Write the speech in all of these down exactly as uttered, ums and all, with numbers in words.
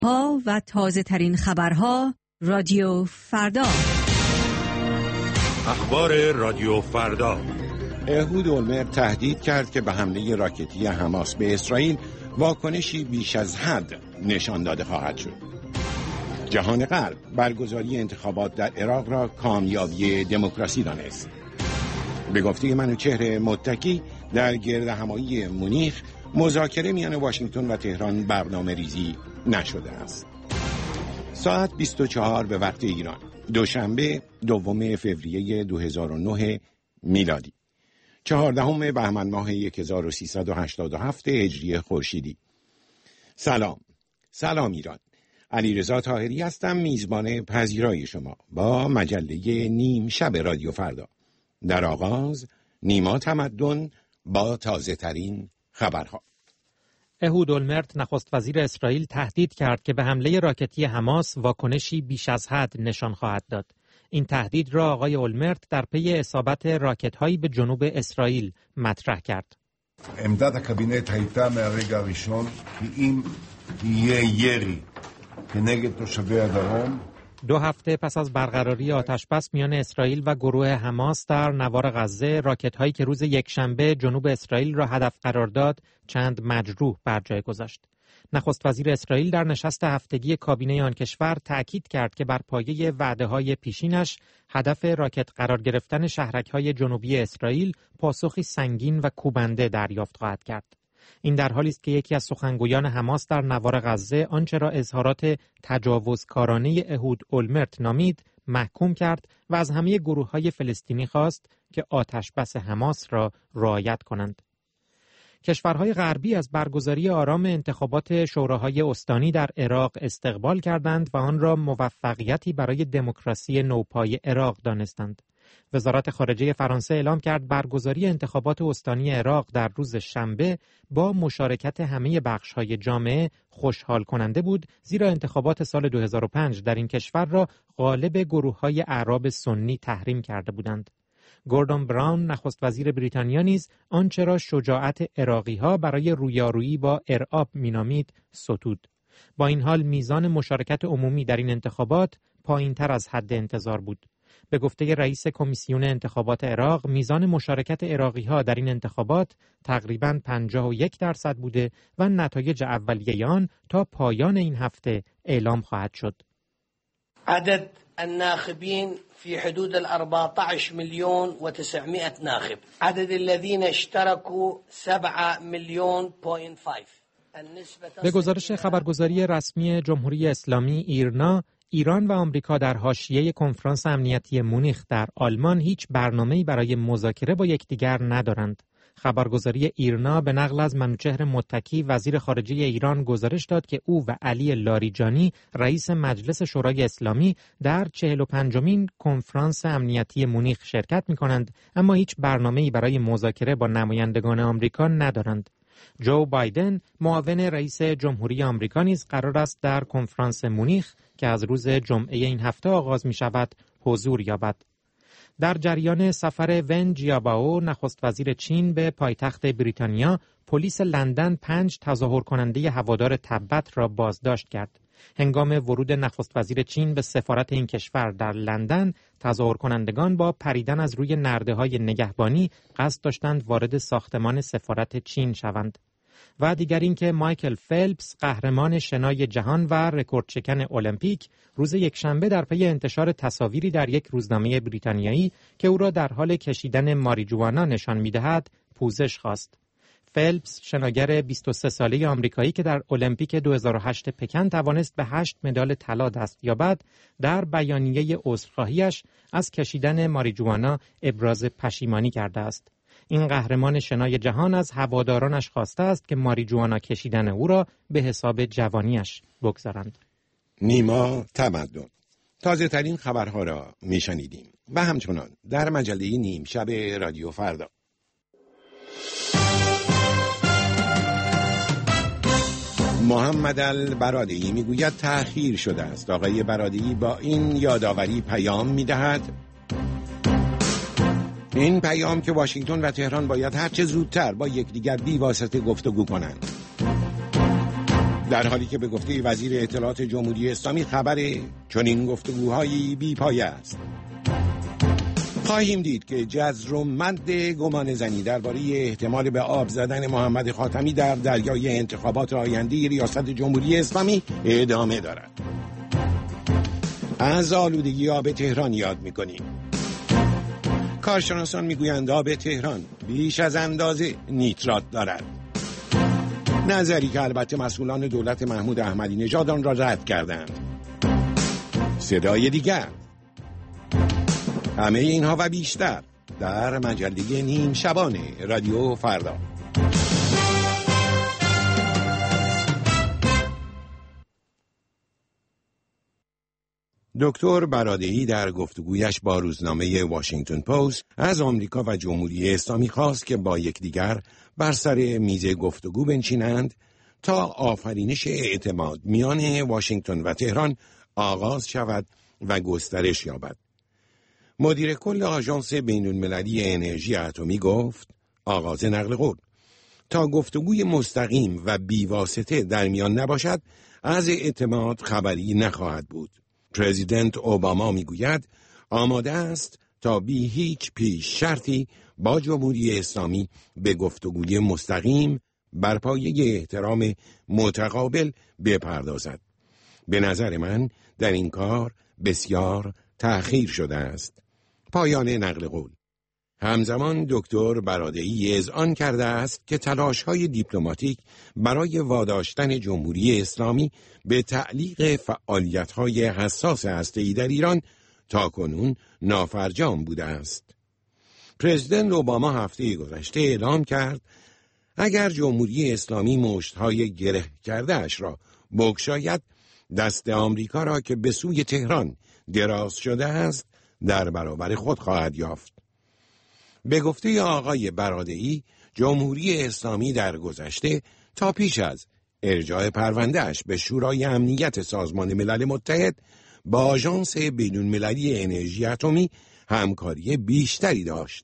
ها و تازه ترین خبرها رادیو فردا. اخبار رادیو فردا. اهود اولمرت تهدید کرد که به حمله راکتی حماس به اسرائیل واکنشی بیش از حد نشان داده خواهد شد. جهان غرب برگزاری انتخابات در عراق را کامیابی دموکراسی دانست. به گفته منوچهر متکی در گردهمایی مونیخ مذاکره میان واشنگتن و تهران برنامه ریزی نشده است. ساعت بیست و چهار به وقت ایران، دوشنبه دوم فوریه دو هزار و نه میلادی، چهاردهم بهمن ماه هزار و سیصد و هشتاد و هفت هجری خورشیدی. سلام، سلام ایران. علیرضا طاهری هستم، میزبان پذیرای شما با مجله نیم شب رادیو فردا. در آغاز نیما تمدن با تازه ترین خبرها. اهود اولمرت نخست وزیر اسرائیل تهدید کرد که به حمله راکتی حماس واکنشی بیش از حد نشان خواهد داد. این تهدید را آقای اولمرت در پی اصابت راکت‌هایی به جنوب اسرائیل مطرح کرد. عمدت הקבינט הייתה מהרגע הראשון כי אם יהיה ירי כנגד תושבי הדרום. دو هفته پس از برقراری آتشبس میان اسرائیل و گروه حماس در نوار غزه، راکت‌هایی که روز یکشنبه جنوب اسرائیل را هدف قرار داد، چند مجروح بر جای گذاشت. نخست وزیر اسرائیل در نشست هفتگی کابینه آن کشور تأکید کرد که بر پایه وعده‌های پیشینش هدف راکت قرار گرفتن شهرک‌های جنوبی اسرائیل پاسخی سنگین و کوبنده دریافت خواهد کرد. این در حالی است که یکی از سخنگویان حماس در نوار غزه آنچه را اظهارات تجاوزکارانه اهود اولمرت نامید محکوم کرد و از همه گروه‌های فلسطینی خواست که آتشبس حماس را رعایت کنند. کشورهای غربی از برگزاری آرام انتخابات شوراهای استانی در عراق استقبال کردند و آن را موفقیتی برای دموکراسی نوپای عراق دانستند. وزارت خارجه فرانسه اعلام کرد برگزاری انتخابات استانی عراق در روز شنبه با مشارکت همه بخش‌های جامعه خوشحال کننده بود، زیرا انتخابات سال دو هزار و پنج در این کشور را غالب گروه‌های اعراب سنی تحریم کرده بودند. گوردون براون نخست وزیر بریتانیا نیز آنچه را شجاعت عراقی‌ها برای رویارویی با ارعاب مینامید ستود. با این حال میزان مشارکت عمومی در این انتخابات پایین‌تر از حد انتظار بود. به گفته رئیس کمیسیون انتخابات عراق، میزان مشارکت عراقی‌ها در این انتخابات تقریباً پنجاه و یک درصد بوده و نتایج اولیه آن تا پایان این هفته اعلام خواهد شد. عدد الناخبين في حدود الأربعة عشر مليون وتسعمائة ناخب. عدد الذين اشتركوا سبعة مليون پوینت پنج. به گزارش خبرگزاری رسمی جمهوری اسلامی ایرنا، ایران و آمریکا در حاشیه کنفرانس امنیتی مونیخ در آلمان هیچ برنامه‌ای برای مذاکره با یکدیگر ندارند. خبرگزاری ایرنا به نقل از منوچهر متکی وزیر خارجه ایران گزارش داد که او و علی لاریجانی رئیس مجلس شورای اسلامی در چهل و پنجمین کنفرانس امنیتی مونیخ شرکت می‌کنند، اما هیچ برنامه‌ای برای مذاکره با نمایندگان آمریکا ندارند. جو بایدن معاون رئیس جمهوری آمریکا نیز قرار است در کنفرانس مونیخ که از روز جمعه این هفته آغاز می شود حضور یابد. در جریان سفر ون جیابائو نخست وزیر چین به پایتخت بریتانیا، پلیس لندن پنج تظاهر کننده هوادار تبت را بازداشت کرد. هنگام ورود نخست وزیر چین به سفارت این کشور در لندن، تظاهر کنندگان با پریدن از روی نرده‌های نگهبانی قصد داشتند وارد ساختمان سفارت چین شوند. و دیگر این که مایکل فلپس، قهرمان شنای جهان و رکوردشکن المپیک، روز یکشنبه در پی انتشار تصاویری در یک روزنامه بریتانیایی که او را در حال کشیدن ماریجوانا نشان می‌دهد، پوزش خواست. فلپس، شناگر بیست و سه ساله آمریکایی که در المپیک دو هزار و هشت پکن توانست به هشت مدال طلا دست یابد، در بیانیه عذرخواهیش از کشیدن ماریجوانا ابراز پشیمانی کرده است. این قهرمان شنای جهان از هوادارانش خواسته است که ماریجوانا کشیدن او را به حساب جوانیش بگذارند. نیما تمدن. تازه ترین خبرها را میشنیدیم و همچنان در مجله نیم شب رادیو فردا. محمد البرادعی میگوید تأخیر شده است. آقای برادعی با این یادآوری پیام میدهد این پیام که واشنگتن و تهران باید هرچه زودتر با یکدیگر بی واسطه گفتگو کنند. در حالی که به گفته وزیر اطلاعات جمهوری اسلامی خبر چنین گفتگوهایی بی پایه است. خواهیم دید که جزر و مد گمان زنی درباره احتمال به آب زدن محمد خاتمی در دریای انتخابات آینده ریاست جمهوری اسلامی ادامه دارد. از آلودگی آب تهران یاد می‌کنیم. کارشناسان میگویند آب تهران بیش از اندازه نیترات دارد. نظری که البته مسئولان دولت محمود احمدی نژاد آن را رد کردند. صدای دیگر. همه اینها و بیشتر در مجله نیم شبانه رادیو فردا. دکتر برادعی در گفتگویش با روزنامه واشنگتن پست از آمریکا و جمهوری اسلامی خواست که با یکدیگر بر سر میز گفتگو بنشینند تا آفرینش اعتماد میان واشنگتن و تهران آغاز شود و گسترش یابد. مدیر کل آژانس بین‌المللی انرژی اتمی گفت آغاز نقل قول تا گفتگوی مستقیم و بیواسطه در میان نباشد از اعتماد خبری نخواهد بود. پرزیدنت اوباما میگوید آماده است تا بی هیچ پیش شرطی با جمهوری اسلامی به گفتگوی مستقیم بر پایه احترام متقابل بپردازد. به نظر من در این کار بسیار تأخیر شده است. پایان نقل قول. همزمان دکتر برادعی اذعان کرده است که تلاش‌های دیپلماتیک برای واداشتن جمهوری اسلامی به تعلیق فعالیت‌های حساس هسته‌ای در ایران تاکنون نافرجام بوده است. پرزیدنت اوباما هفته گذشته اعلام کرد اگر جمهوری اسلامی مشت‌های گره کرده اش را بگشاید، دست آمریکا را که به سوی تهران دراز شده است در برابر خود خواهد یافت. به گفته آقای برادعی، جمهوری اسلامی در گذشته تا پیش از ارجاع پروندهش به شورای امنیت سازمان ملل متحد با آژانس بین‌المللی انرژی اتمی همکاری بیشتری داشت.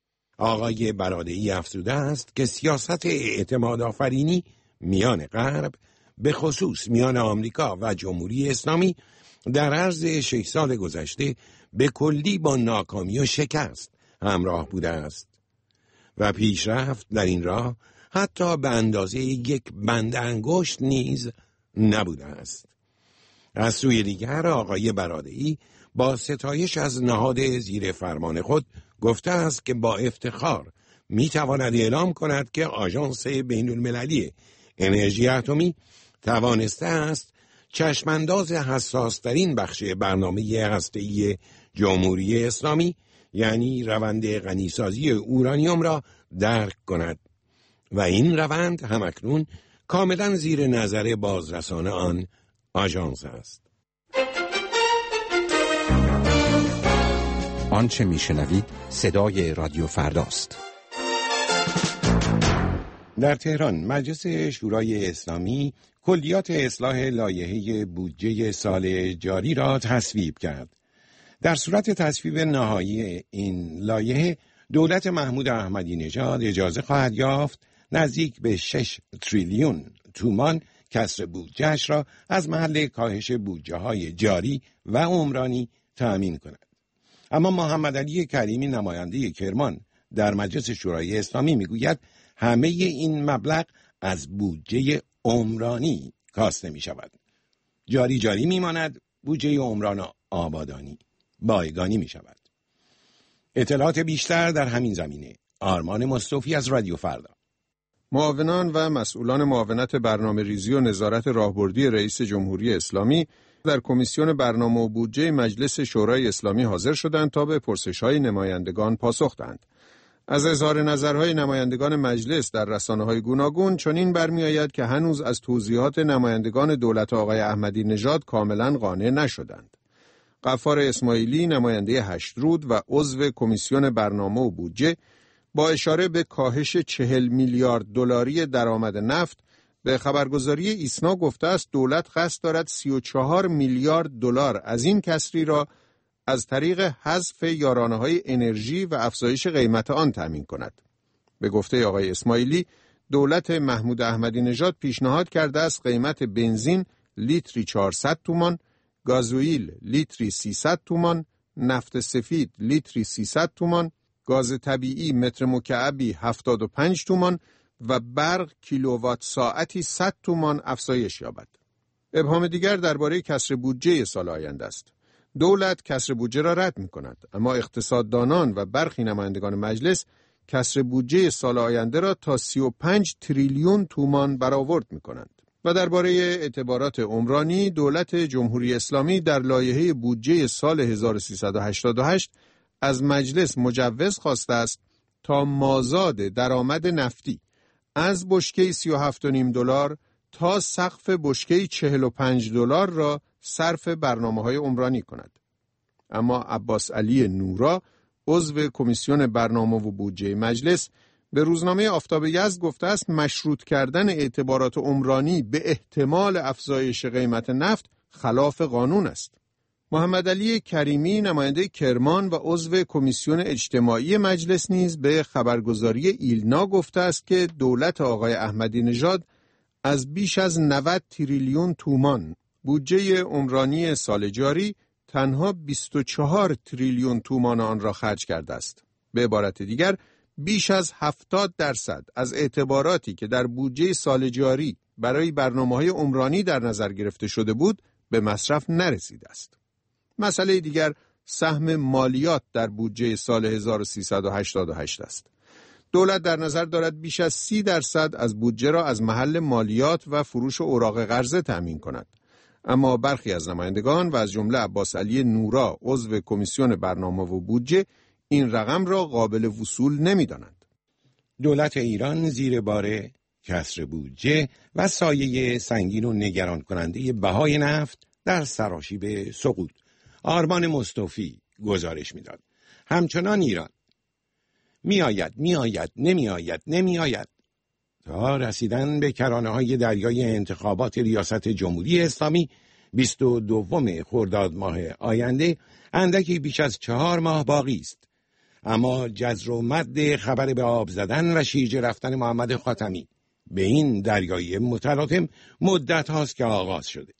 آقای برادعی افزوده است که سیاست اعتماد آفرینی میان غرب، به خصوص میان آمریکا و جمهوری اسلامی، در عرض شش سال گذشته به کلی با ناکامی و شکست همراه بوده است و پیشرفت در این راه حتی به اندازه یک بند انگشت نیز نبوده است. از سوی دیگر آقای برادعی با ستایش از نهاد زیر فرمان خود گفته است که با افتخار میتواند اعلام کند که آژانس بین‌المللی انرژی اتمی توانسته است چشمانداز حساس‌ترین بخش برنامه هسته‌ای جمهوری اسلامی، یعنی روند غنیسازی اورانیوم را درک کند و این روند همکنون کاملا زیر نظر بازرسان آن آژانس است. آنچه میشنوید صدای رادیو فرداست. در تهران مجلس شورای اسلامی کلیات اصلاح لایحه بودجه سال جاری را تصویب کرد. در صورت تصویب نهایی این لایحه دولت محمود احمدی نژاد اجازه خواهد یافت نزدیک به شش تریلیون تومان کسر بودجهش را از محل کاهش بودجه های جاری و عمرانی تأمین کند. اما محمد علی کریمی نماینده کرمان در مجلس شورای اسلامی میگوید همه این مبلغ از بودجه عمرانی کاسته می شود. جاری جاری می ماند، بودجه عمران آبادانی بایگانی می شود. اطلاعات بیشتر در همین زمینه. آرمان مصطفی از رادیو فردا. معاونان و مسئولان معاونت برنامه ریزی و نظارت راهبردی رئیس جمهوری اسلامی در کمیسیون برنامه و بودجه مجلس شورای اسلامی حاضر شدند تا به پرسش‌های نمایندگان پاسخ دهند. از اظهار نظرهای نمایندگان مجلس در رسانه‌های گوناگون چنین برمی‌آید که هنوز از توضیحات نمایندگان دولت آقای احمدی نژاد کاملاً قانع نشدند. غفار اسماعیلی نماینده هشت‌رود و عضو کمیسیون برنامه و بودجه با اشاره به کاهش چهل میلیارد دلاری درآمد نفت به خبرگزاری ایسنا گفته است دولت قصد دارد سی و چهار میلیارد دلار از این کسری را از طریق حذف یارانه‌های انرژی و افزایش قیمت آن تامین کند. به گفته آقای اسماعیلی دولت محمود احمدی نژاد پیشنهاد کرده است قیمت بنزین لیتری چهارصد تومان، گازوئیل لیتری سیصد تومان، نفت سفید لیتری سیصد تومان، گاز طبیعی متر مکعبی هفتاد و پنج تومان و برق کیلووات ساعتی صد تومان افزایش یابد. ابهام دیگر درباره کسر بودجه سال آینده است. دولت کسر بودجه را رد می کند، اما اقتصاددانان و برخی نمایندگان مجلس کسر بودجه سال آینده را تا سی و پنج تریلیون تومان برآورد می کنند. و درباره اعتبارات عمرانی، دولت جمهوری اسلامی در لایحه بودجه سال هزار و سیصد و هشتاد و هشت از مجلس مجوز خواسته است تا مازاد درآمد نفتی از بشکه سی و هفت و نیم دلار تا سقف بشکه چهل و پنج دلار را صرف برنامه‌های عمرانی کند. اما عباس علی نورا، عضو کمیسیون برنامه و بودجه مجلس، به روزنامه آفتاب یزد گفته است مشروط کردن اعتبارات عمرانی به احتمال افزایش قیمت نفت خلاف قانون است. محمد علی کریمی، نماینده کرمان و عضو کمیسیون اجتماعی مجلس، نیز به خبرگزاری ایلنا گفته است که دولت آقای احمدی نژاد از بیش از نود تریلیون تومان بودجه عمرانی سال جاری تنها بیست و چهار تریلیون تومان آن را خرج کرده است. به عبارت دیگر، بیش از هفتاد درصد از اعتباراتی که در بودجه سال جاری برای برنامه‌های عمرانی در نظر گرفته شده بود به مصرف نرسیده است. مسئله دیگر سهم مالیات در بودجه سال هزار و سیصد و هشتاد و هشت است. دولت در نظر دارد بیش از سی درصد از بودجه را از محل مالیات و فروش اوراق قرضه تأمین کند. اما برخی از نمایندگان و از جمله عباس علی نورا، عضو کمیسیون برنامه و بودجه، این رقم را قابل وصول نمی‌دانند. دولت ایران زیر بار کسر بودجه و سایه سنگین و نگران کننده بهای نفت در سراشیب سقوط. آرمان مصطفی گزارش می‌داد. همچنان ایران میآید میآید نمیآید نمیآید تا رسیدن به کرانه‌های دریای انتخابات ریاست جمهوری اسلامی بیست و دوم خرداد ماه آینده اندکی بیش از چهار ماه باقی است. اما جزر و مد خبر به آب زدن و شیرجه رفتن محمد خاتمی به این دریای متلاطم مدت هاست که آغاز شده.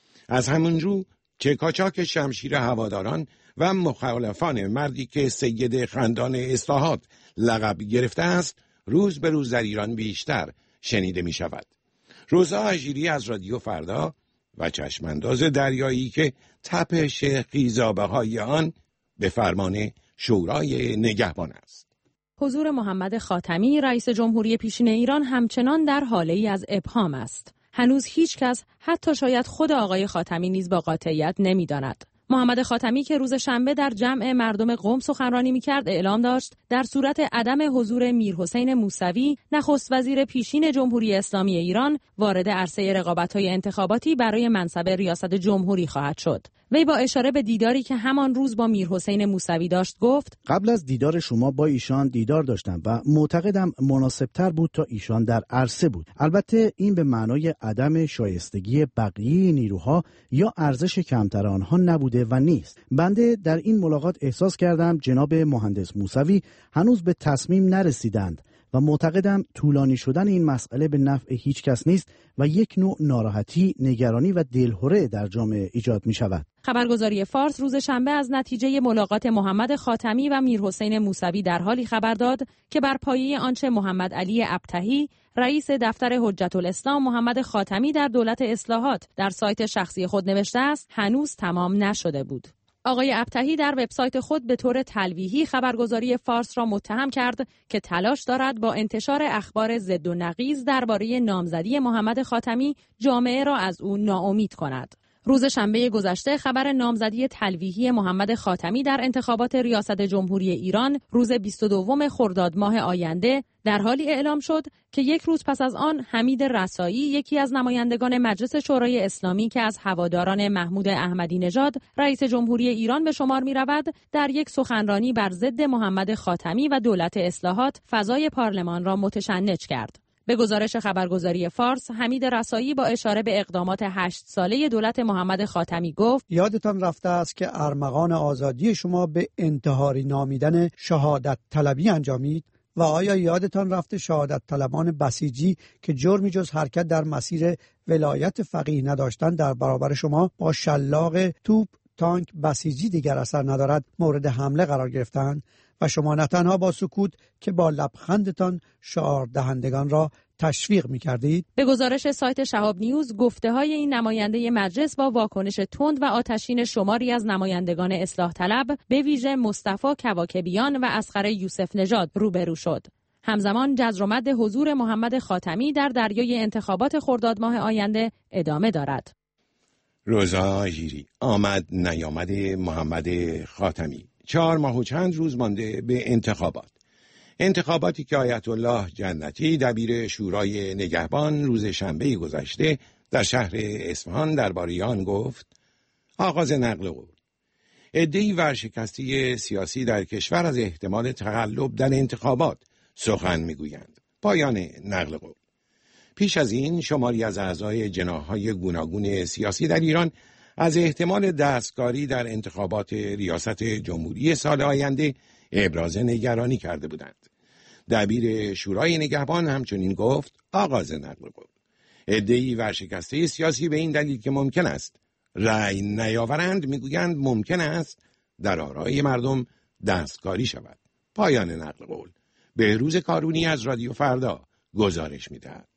از همون رو چکاچاک شمشیر هواداران و مخالفان مردی که سید خندان اصلاحات لقب گرفته است روز به روز در ایران بیشتر شنیده می شود. روزا اژیری از رادیو فردا و چشمانداز دریایی که تپش خیزابه های آن به فرمان شورای نگهبان است. حضور محمد خاتمی رئیس جمهوری پیشین ایران همچنان در حاله‌ای از ابهام است. هنوز هیچ کس، حتی شاید خود آقای خاتمی نیز با قاطعیت نمی‌داند. محمد خاتمی که روز شنبه در جمع مردم قم سخنرانی می‌کرد اعلام داشت در صورت عدم حضور میرحسین موسوی نخست وزیر پیشین جمهوری اسلامی ایران وارد عرصه رقابت‌های انتخاباتی برای منصب ریاست جمهوری خواهد شد. وی با اشاره به دیداری که همان روز با میرحسین موسوی داشت گفت: قبل از دیدار شما با ایشان دیدار داشتم و معتقدم مناسبتر بود تا ایشان در عرصه بود. البته این به معنای عدم شایستگی بقیه نیروها یا ارزش کمتر آنها نبوده و نیست. بنده در این ملاقات احساس کردم جناب مهندس موسوی هنوز به تصمیم نرسیدند و معتقدم طولانی شدن این مسئله به نفع هیچ کس نیست و یک نوع ناراحتی، نگرانی و دلهره در جامعه ایجاد می شود. خبرگزاری فارس روز شنبه از نتیجه ملاقات محمد خاتمی و میرحسین موسوی در حالی خبر داد که بر پایه آنچه محمد علی ابتهی رئیس دفتر حجت الاسلام محمد خاتمی در دولت اصلاحات در سایت شخصی خود نوشته است هنوز تمام نشده بود. آقای ابتهی در وبسایت خود به طور تلویحی خبرگزاری فارس را متهم کرد که تلاش دارد با انتشار اخبار ضد و نقیض درباره نامزدی محمد خاتمی جامعه را از او ناامید کند. روز شنبه گذشته خبر نامزدی تلویحی محمد خاتمی در انتخابات ریاست جمهوری ایران روز بیست و دوم خرداد ماه آینده در حالی اعلام شد که یک روز پس از آن حمید رسایی، یکی از نمایندگان مجلس شورای اسلامی که از هواداران محمود احمدی نژاد رئیس جمهوری ایران به شمار می‌رود، در یک سخنرانی بر ضد محمد خاتمی و دولت اصلاحات فضای پارلمان را متشنج کرد. به گزارش خبرگزاری فارس، حمید رسایی با اشاره به اقدامات هشت ساله دولت محمد خاتمی گفت: یادتان رفته است که ارمغان آزادی شما به انتحاری نامیدن شهادت طلبی انجامید و آیا یادتان رفته شهادت طلبان بسیجی که جرمی جز حرکت در مسیر ولایت فقیه نداشتن در برابر شما با شلاق توپ تانک بسیجی دیگر اثر ندارد مورد حمله قرار گرفتند و شما نه تنها با سکوت که با لبخندتان شعار دهندگان را تشویق می‌کردید؟ به گزارش سایت شهاب نیوز، گفته‌های این نماینده مجلس با واکنش تند و آتشین شماری از نمایندگان اصلاح طلب به ویژه مصطفی کواکبیان و اصغر یوسف نژاد روبرو شد. همزمان جزر و مد حضور محمد خاتمی در دریای انتخابات خرداد ماه آینده ادامه دارد. روزا ژیری آمد نیامد محمد خاتمی. چهار ماه و چند روز مانده به انتخابات. انتخاباتی که آیت الله جنتی دبیر شورای نگهبان روز شنبه گذشته در شهر اصفهان درباره آن گفت: آغاز نقل قول. عده‌ای ورشکسته سیاسی در کشور از احتمال تقلب در انتخابات سخن میگویند. پایان نقل قول. پیش از این شماری از اعضای جناح‌های گوناگون سیاسی در ایران از احتمال دستکاری در انتخابات ریاست جمهوری سال آینده ابراز نگرانی کرده بودند. دبیر شورای نگهبان همچنین گفت: آغاز نقل قول. عده‌ای ورشکسته سیاسی به این دلیل که ممکن است رأی نیاورند میگویند ممکن است در آرای مردم دستکاری شود. پایان نقل قول. بهروز کارونی از رادیو فردا گزارش می‌دهد.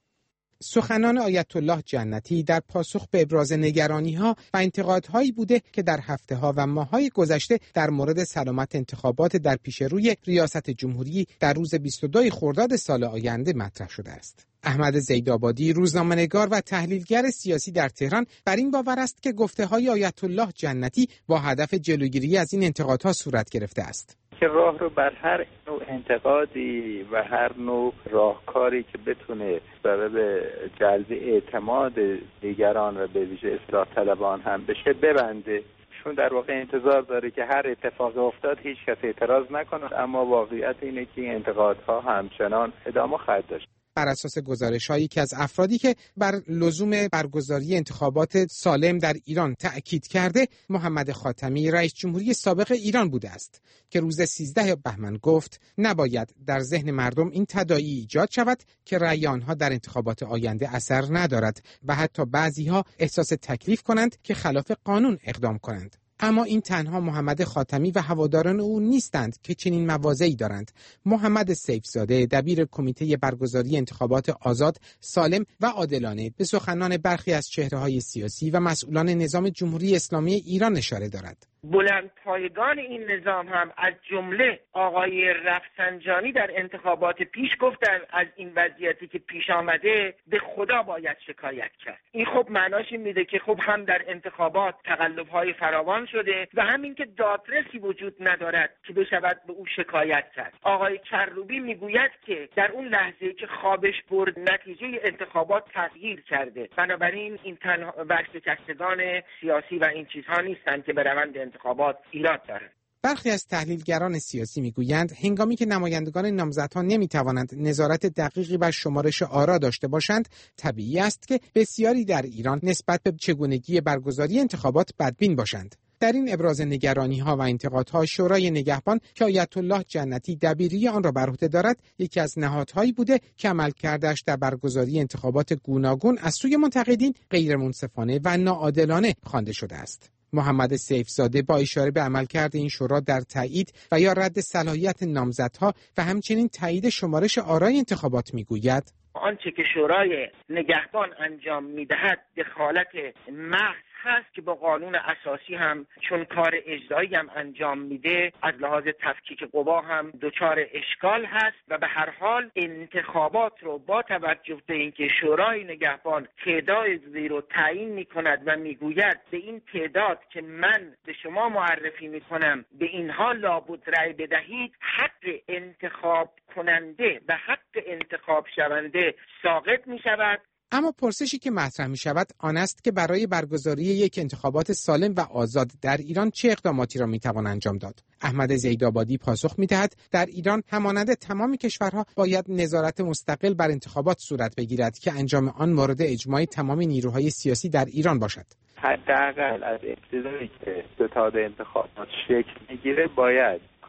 سخنان آیت الله جنتی در پاسخ به ابراز نگرانی‌ها و انتقادهایی بوده که در هفته‌ها و ماه‌های گذشته در مورد سلامت انتخابات در پیش روی ریاست جمهوری در روز بیست و دو خرداد سال آینده مطرح شده است. احمد زیدآبادی، روزنامه‌نگار و تحلیلگر سیاسی در تهران، بر این باور است که گفته‌های آیت الله جنتی با هدف جلوگیری از این انتقادها صورت گرفته است. که راه رو بر هر نوع انتقادی و هر نوع راهکاری که بتونه سبب جلب اعتماد دیگران و به ویژه اصلاح طلبان هم بشه ببنده. چون در واقع انتظار داره که هر اتفاق افتاد هیچ کس اعتراض نکنه، اما واقعیت اینه که این انتقادها همچنان ادامه خواهد داشت. بر اساس گزارش‌هایی که از افرادی که بر لزوم برگزاری انتخابات سالم در ایران تأکید کرده، محمد خاتمی رئیس جمهوری سابق ایران بوده است که روز سیزده بهمن گفت نباید در ذهن مردم این تداعی ایجاد شود که رأی آنها در انتخابات آینده اثر ندارد و حتی بعضی‌ها احساس تکلیف کنند که خلاف قانون اقدام کنند. اما این تنها محمد خاتمی و هواداران او نیستند که چنین مواضعی دارند. محمد سیفزاده، دبیر کمیته برگزاری انتخابات آزاد، سالم و عادلانه، به سخنان برخی از چهره‌های سیاسی و مسئولان نظام جمهوری اسلامی ایران اشاره دارد. بلند پایگان این نظام هم از جمله آقای رفسنجانی در انتخابات پیش گفتن از این وضعیتی که پیش آمده به خدا باید شکایت کرد. این خب معناش این میده که خب هم در انتخابات تقلب‌های فراوان شده و همین که دادرسی وجود ندارد که بشود به او شکایت کرد. آقای کروبی میگوید که در اون لحظه که خوابش برد نتیجه انتخابات تغییر کرده. بنابراین این تنها ورشکستگان سیاسی و این چیزها نیستند که به روند انتخابات ایراد دارند. برخی از تحلیلگران سیاسی میگویند هنگامی که نمایندگان نامزدها نمیتوانند نظارت دقیقی بر شمارش آرا داشته باشند، طبیعی است که بسیاری در ایران نسبت به چگونگی برگزاری انتخابات بدبین باشند. در این ابراز نگرانی‌ها و انتقادها شورای نگهبان که آیت الله جنتی دبیری آن را بر عهده دارد، یکی از نهادهایی بوده که عملکردش در برگزاری انتخابات گوناگون از سوی منتقدین غیرمنصفانه و ناعادلانه خوانده شده است. محمد سیفزاده با اشاره به عملکرد این شورا در تایید و یا رد صلاحیت نامزدها و همچنین تایید شمارش آرای انتخابات میگوید آنچه که شورای نگهبان انجام میدهد دخالت محض هست که با قانون اساسی هم چون کار اجرایی هم انجام میده از لحاظ تفکیک قوا هم دچار اشکال هست و به هر حال انتخابات رو با توجه به اینکه شورای نگهبان تعدادی رو تعیین میکند و میگوید به این تعداد که من به شما معرفی میکنم به اینها لابد رأی بدهید، حق انتخاب کننده و حق انتخاب شونده ساقط میشود. اما پرسشی که مطرح می شود آن است که برای برگزاری یک انتخابات سالم و آزاد در ایران چه اقداماتی را می توان انجام داد؟ احمد زیدآبادی پاسخ می دهد در ایران همانند تمام کشورها باید نظارت مستقل بر انتخابات صورت بگیرد که انجام آن مورد اجماع تمام نیروهای سیاسی در ایران باشد. حداقل از ابتدایی که ستاد انتخابات شکل میگیره باید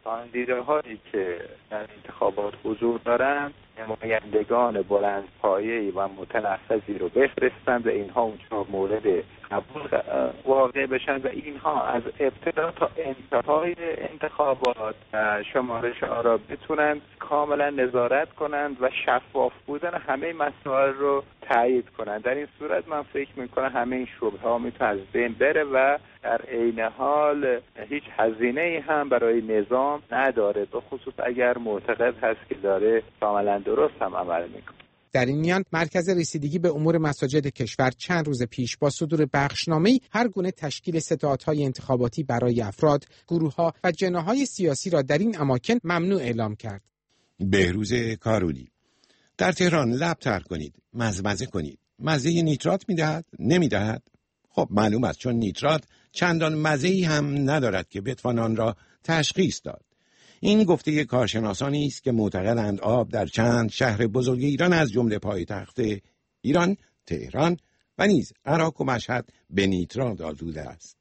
کاندیداهایی که در انتخابات حضور دارند نمایندگان بلند پایه‌ای و متنفذی رو بفرستند و اینها اونجا مورد قبول واقع بشن و اینها از ابتدا تا انتهای انتخابات شمارش آرا بتونند کاملا نظارت کنند و شفاف بودن همه مسائل رو تایید کنند. در این صورت من فکر میکنم همه این شبهه‌ها میتونه از بین بره و در عین حال هیچ هزینه‌ای هم برای نظام نداره، به خصوص اگر معتقد هست که داره کاملا درست هم عمل میکنه. در این میان مرکز رسیدگی به امور مساجد کشور چند روز پیش با صدور بخشنامه‌ای هر گونه تشکیل ستادهای انتخاباتی برای افراد، گروه‌ها و جناح‌های سیاسی را در این اماکن ممنوع اعلام کرد. بهروز کارولی: در تهران لب تر کنید، مزمزه کنید. مزه نیترات میدهد؟ نمیدهد؟ خب معلوم است، چون نیترات چندان مزه‌ای هم ندارد که بتوان آن را تشخیص داد. این گفته کارشناسانی است که معتقدند آب در چند شهر بزرگ ایران از جمله پایتخت ایران، تهران و نیز عراق و مشهد به نیترات آلوده است.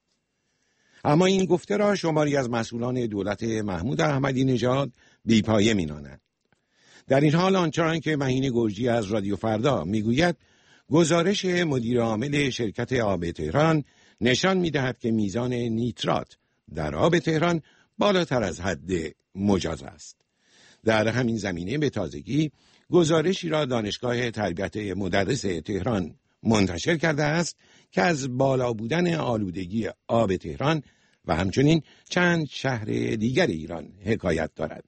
اما این گفته را شماری از مسئولان دولت محمود احمدی نژاد بی‌پایه می‌دانند. در این حال آنچنان که مهین گرجی از رادیو فردا میگوید، گزارش مدیر عامل شرکت آب تهران نشان می‌دهد که میزان نیترات در آب تهران بالاتر از حد مجاز است. در همین زمینه به تازگی گزارشی را دانشگاه تربیت مدرس تهران منتشر کرده است که از بالا بودن آلودگی آب تهران و همچنین چند شهر دیگر ایران حکایت دارد.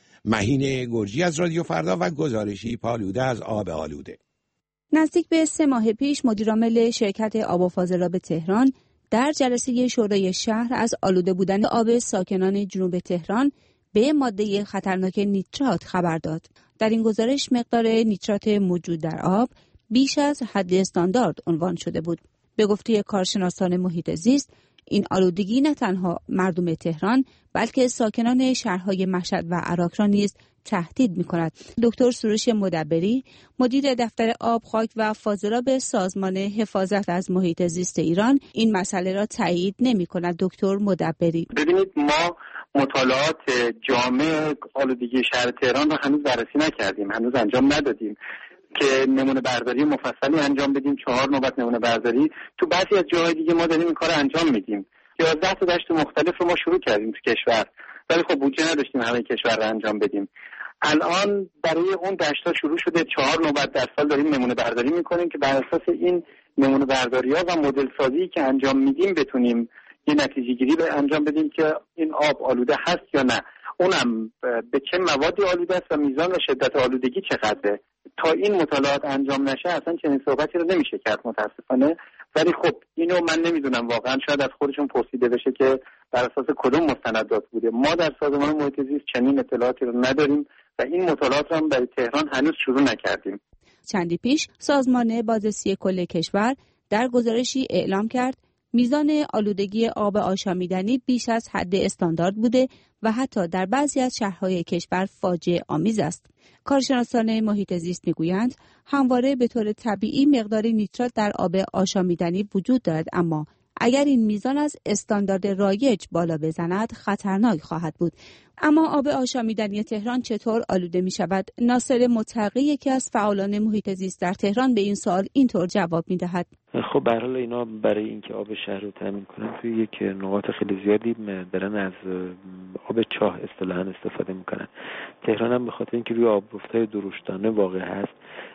مهین گرجی از رادیو فردا و گزارشی پالوده از آب آلوده. نزدیک به سه ماه پیش مدیرعامل شرکت آب و فاضلاب تهران در جلسه شورای شهر از آلوده بودن آب ساکنان جنوب تهران به ماده خطرناک نیترات خبر داد. در این گزارش مقدار نیترات موجود در آب بیش از حد استاندارد عنوان شده بود. به گفته کارشناسان محیط زیست، این آلودگی نه تنها مردم تهران بلکه ساکنان شهرهای مشهد و عراق را نیز تهدید می‌کند. دکتر سروش مدبری، مدیر دفتر آب، خاک و فاضلاب سازمان حفاظت از محیط زیست ایران، این مسئله را تایید نمی‌کند. دکتر مدبری: ببینید، ما مطالعات جامع آلودگی شهر تهران را هنوز بررسی نکردیم، هنوز انجام ندادیم که نمونه برداری مفصلی انجام بدیم. چهار نوبت نمونه برداری تو بعضی از جاهای دیگه ما داریم این کار انجام میدیم. یازده تا دشت مختلف رو ما شروع کردیم تو کشور، ولی خب بودجه نداشتیم همه کشور رو انجام بدیم. الان برای اون دشت‌ها شروع شده، چهار نوبت در سال داریم نمونه برداری میکنیم که بر اساس این نمونه برداری‌ها و مدل سازی که انجام میدیم بتونیم یه نتیجه گیری به انجام بدیم که این آب آلوده هست یا نه، اونم به چه موادی آلوده است و میزان و شدت آلودگی چقدره. تا این مطالعات انجام نشه اصلا چنین صحبتی رو نمیشه کرد متاسفانه. ولی خب اینو من نمیدونم، واقعا شاید از خودشون پرسیده بشه که بر اساس کدوم مستندات بوده. ما در سازمان محیط زیست چنین اطلاعاتی رو نداریم و این مطالعات رو هم برای تهران هنوز شروع نکردیم. چندی پیش سازمان بازرسی کل کشور در گزارشی اعلام کرد میزان آلودگی آب آشامیدنی بیش از حد استاندارد بوده و حتی در بعضی از شهرهای کشور فاجعه آمیز است. کارشناسان محیط زیست میگویند همواره به طور طبیعی مقدار نیترات در آب آشامیدنی وجود دارد، اما اگر این میزان از استاندارد رایج بالا بزند خطرناک خواهد بود. اما آب آشامیدنی تهران چطور آلوده می شود؟ ناصر متقی، یکی از فعالان محیط زیست در تهران، به این سوال اینطور جواب می دهد: خب به هر حال اینا برای اینکه آب شهر رو تامین کنن توی یک نقاط خیلی زیادی دارن از آب چاه اصطلاحاً استفاده میکنن. تهران هم به خاطر اینکه روی آب‌افتای دروشتانه واقع هست،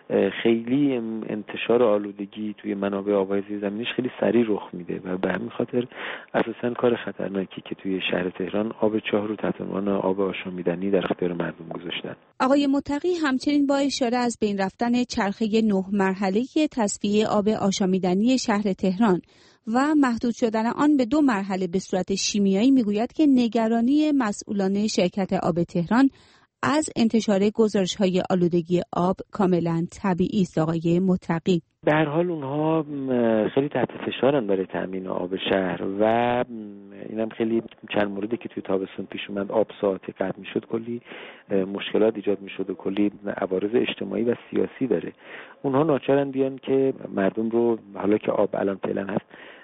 خیلی انتشار آلودگی توی منابع آبای زیرزمینیش خیلی سریع رخ میده و به همین خاطر اساساً کار خطرناکی که توی شهر تهران آب چاه رو تحت عنوان آب آشامیدنی در اختیار مردم گذاشتن. آقای متقی همچنین با اشاره از بین رفتن چرخه نه مرحله‌ای تصفیه آب آشامیدنی شهر تهران و محدود شدن آن به دو مرحله به صورت شیمیایی میگوید که نگرانی مسئولان شرکت آب تهران از انتشار گزارش‌های آلودگی آب کاملا طبیعی است. آقای متقی: به هر حال اونها خیلی تحت فشارن برای تامین آب شهر و اینم خیلی چند موردی که توی تابستون پیش اومد، آب ساعتی قطع میشد، کلی مشکلات ایجاد میشد و کلی عوارض اجتماعی و سیاسی داره. اونها ناچارن بیان که مردم رو، حالا که آب الان فعلا هست،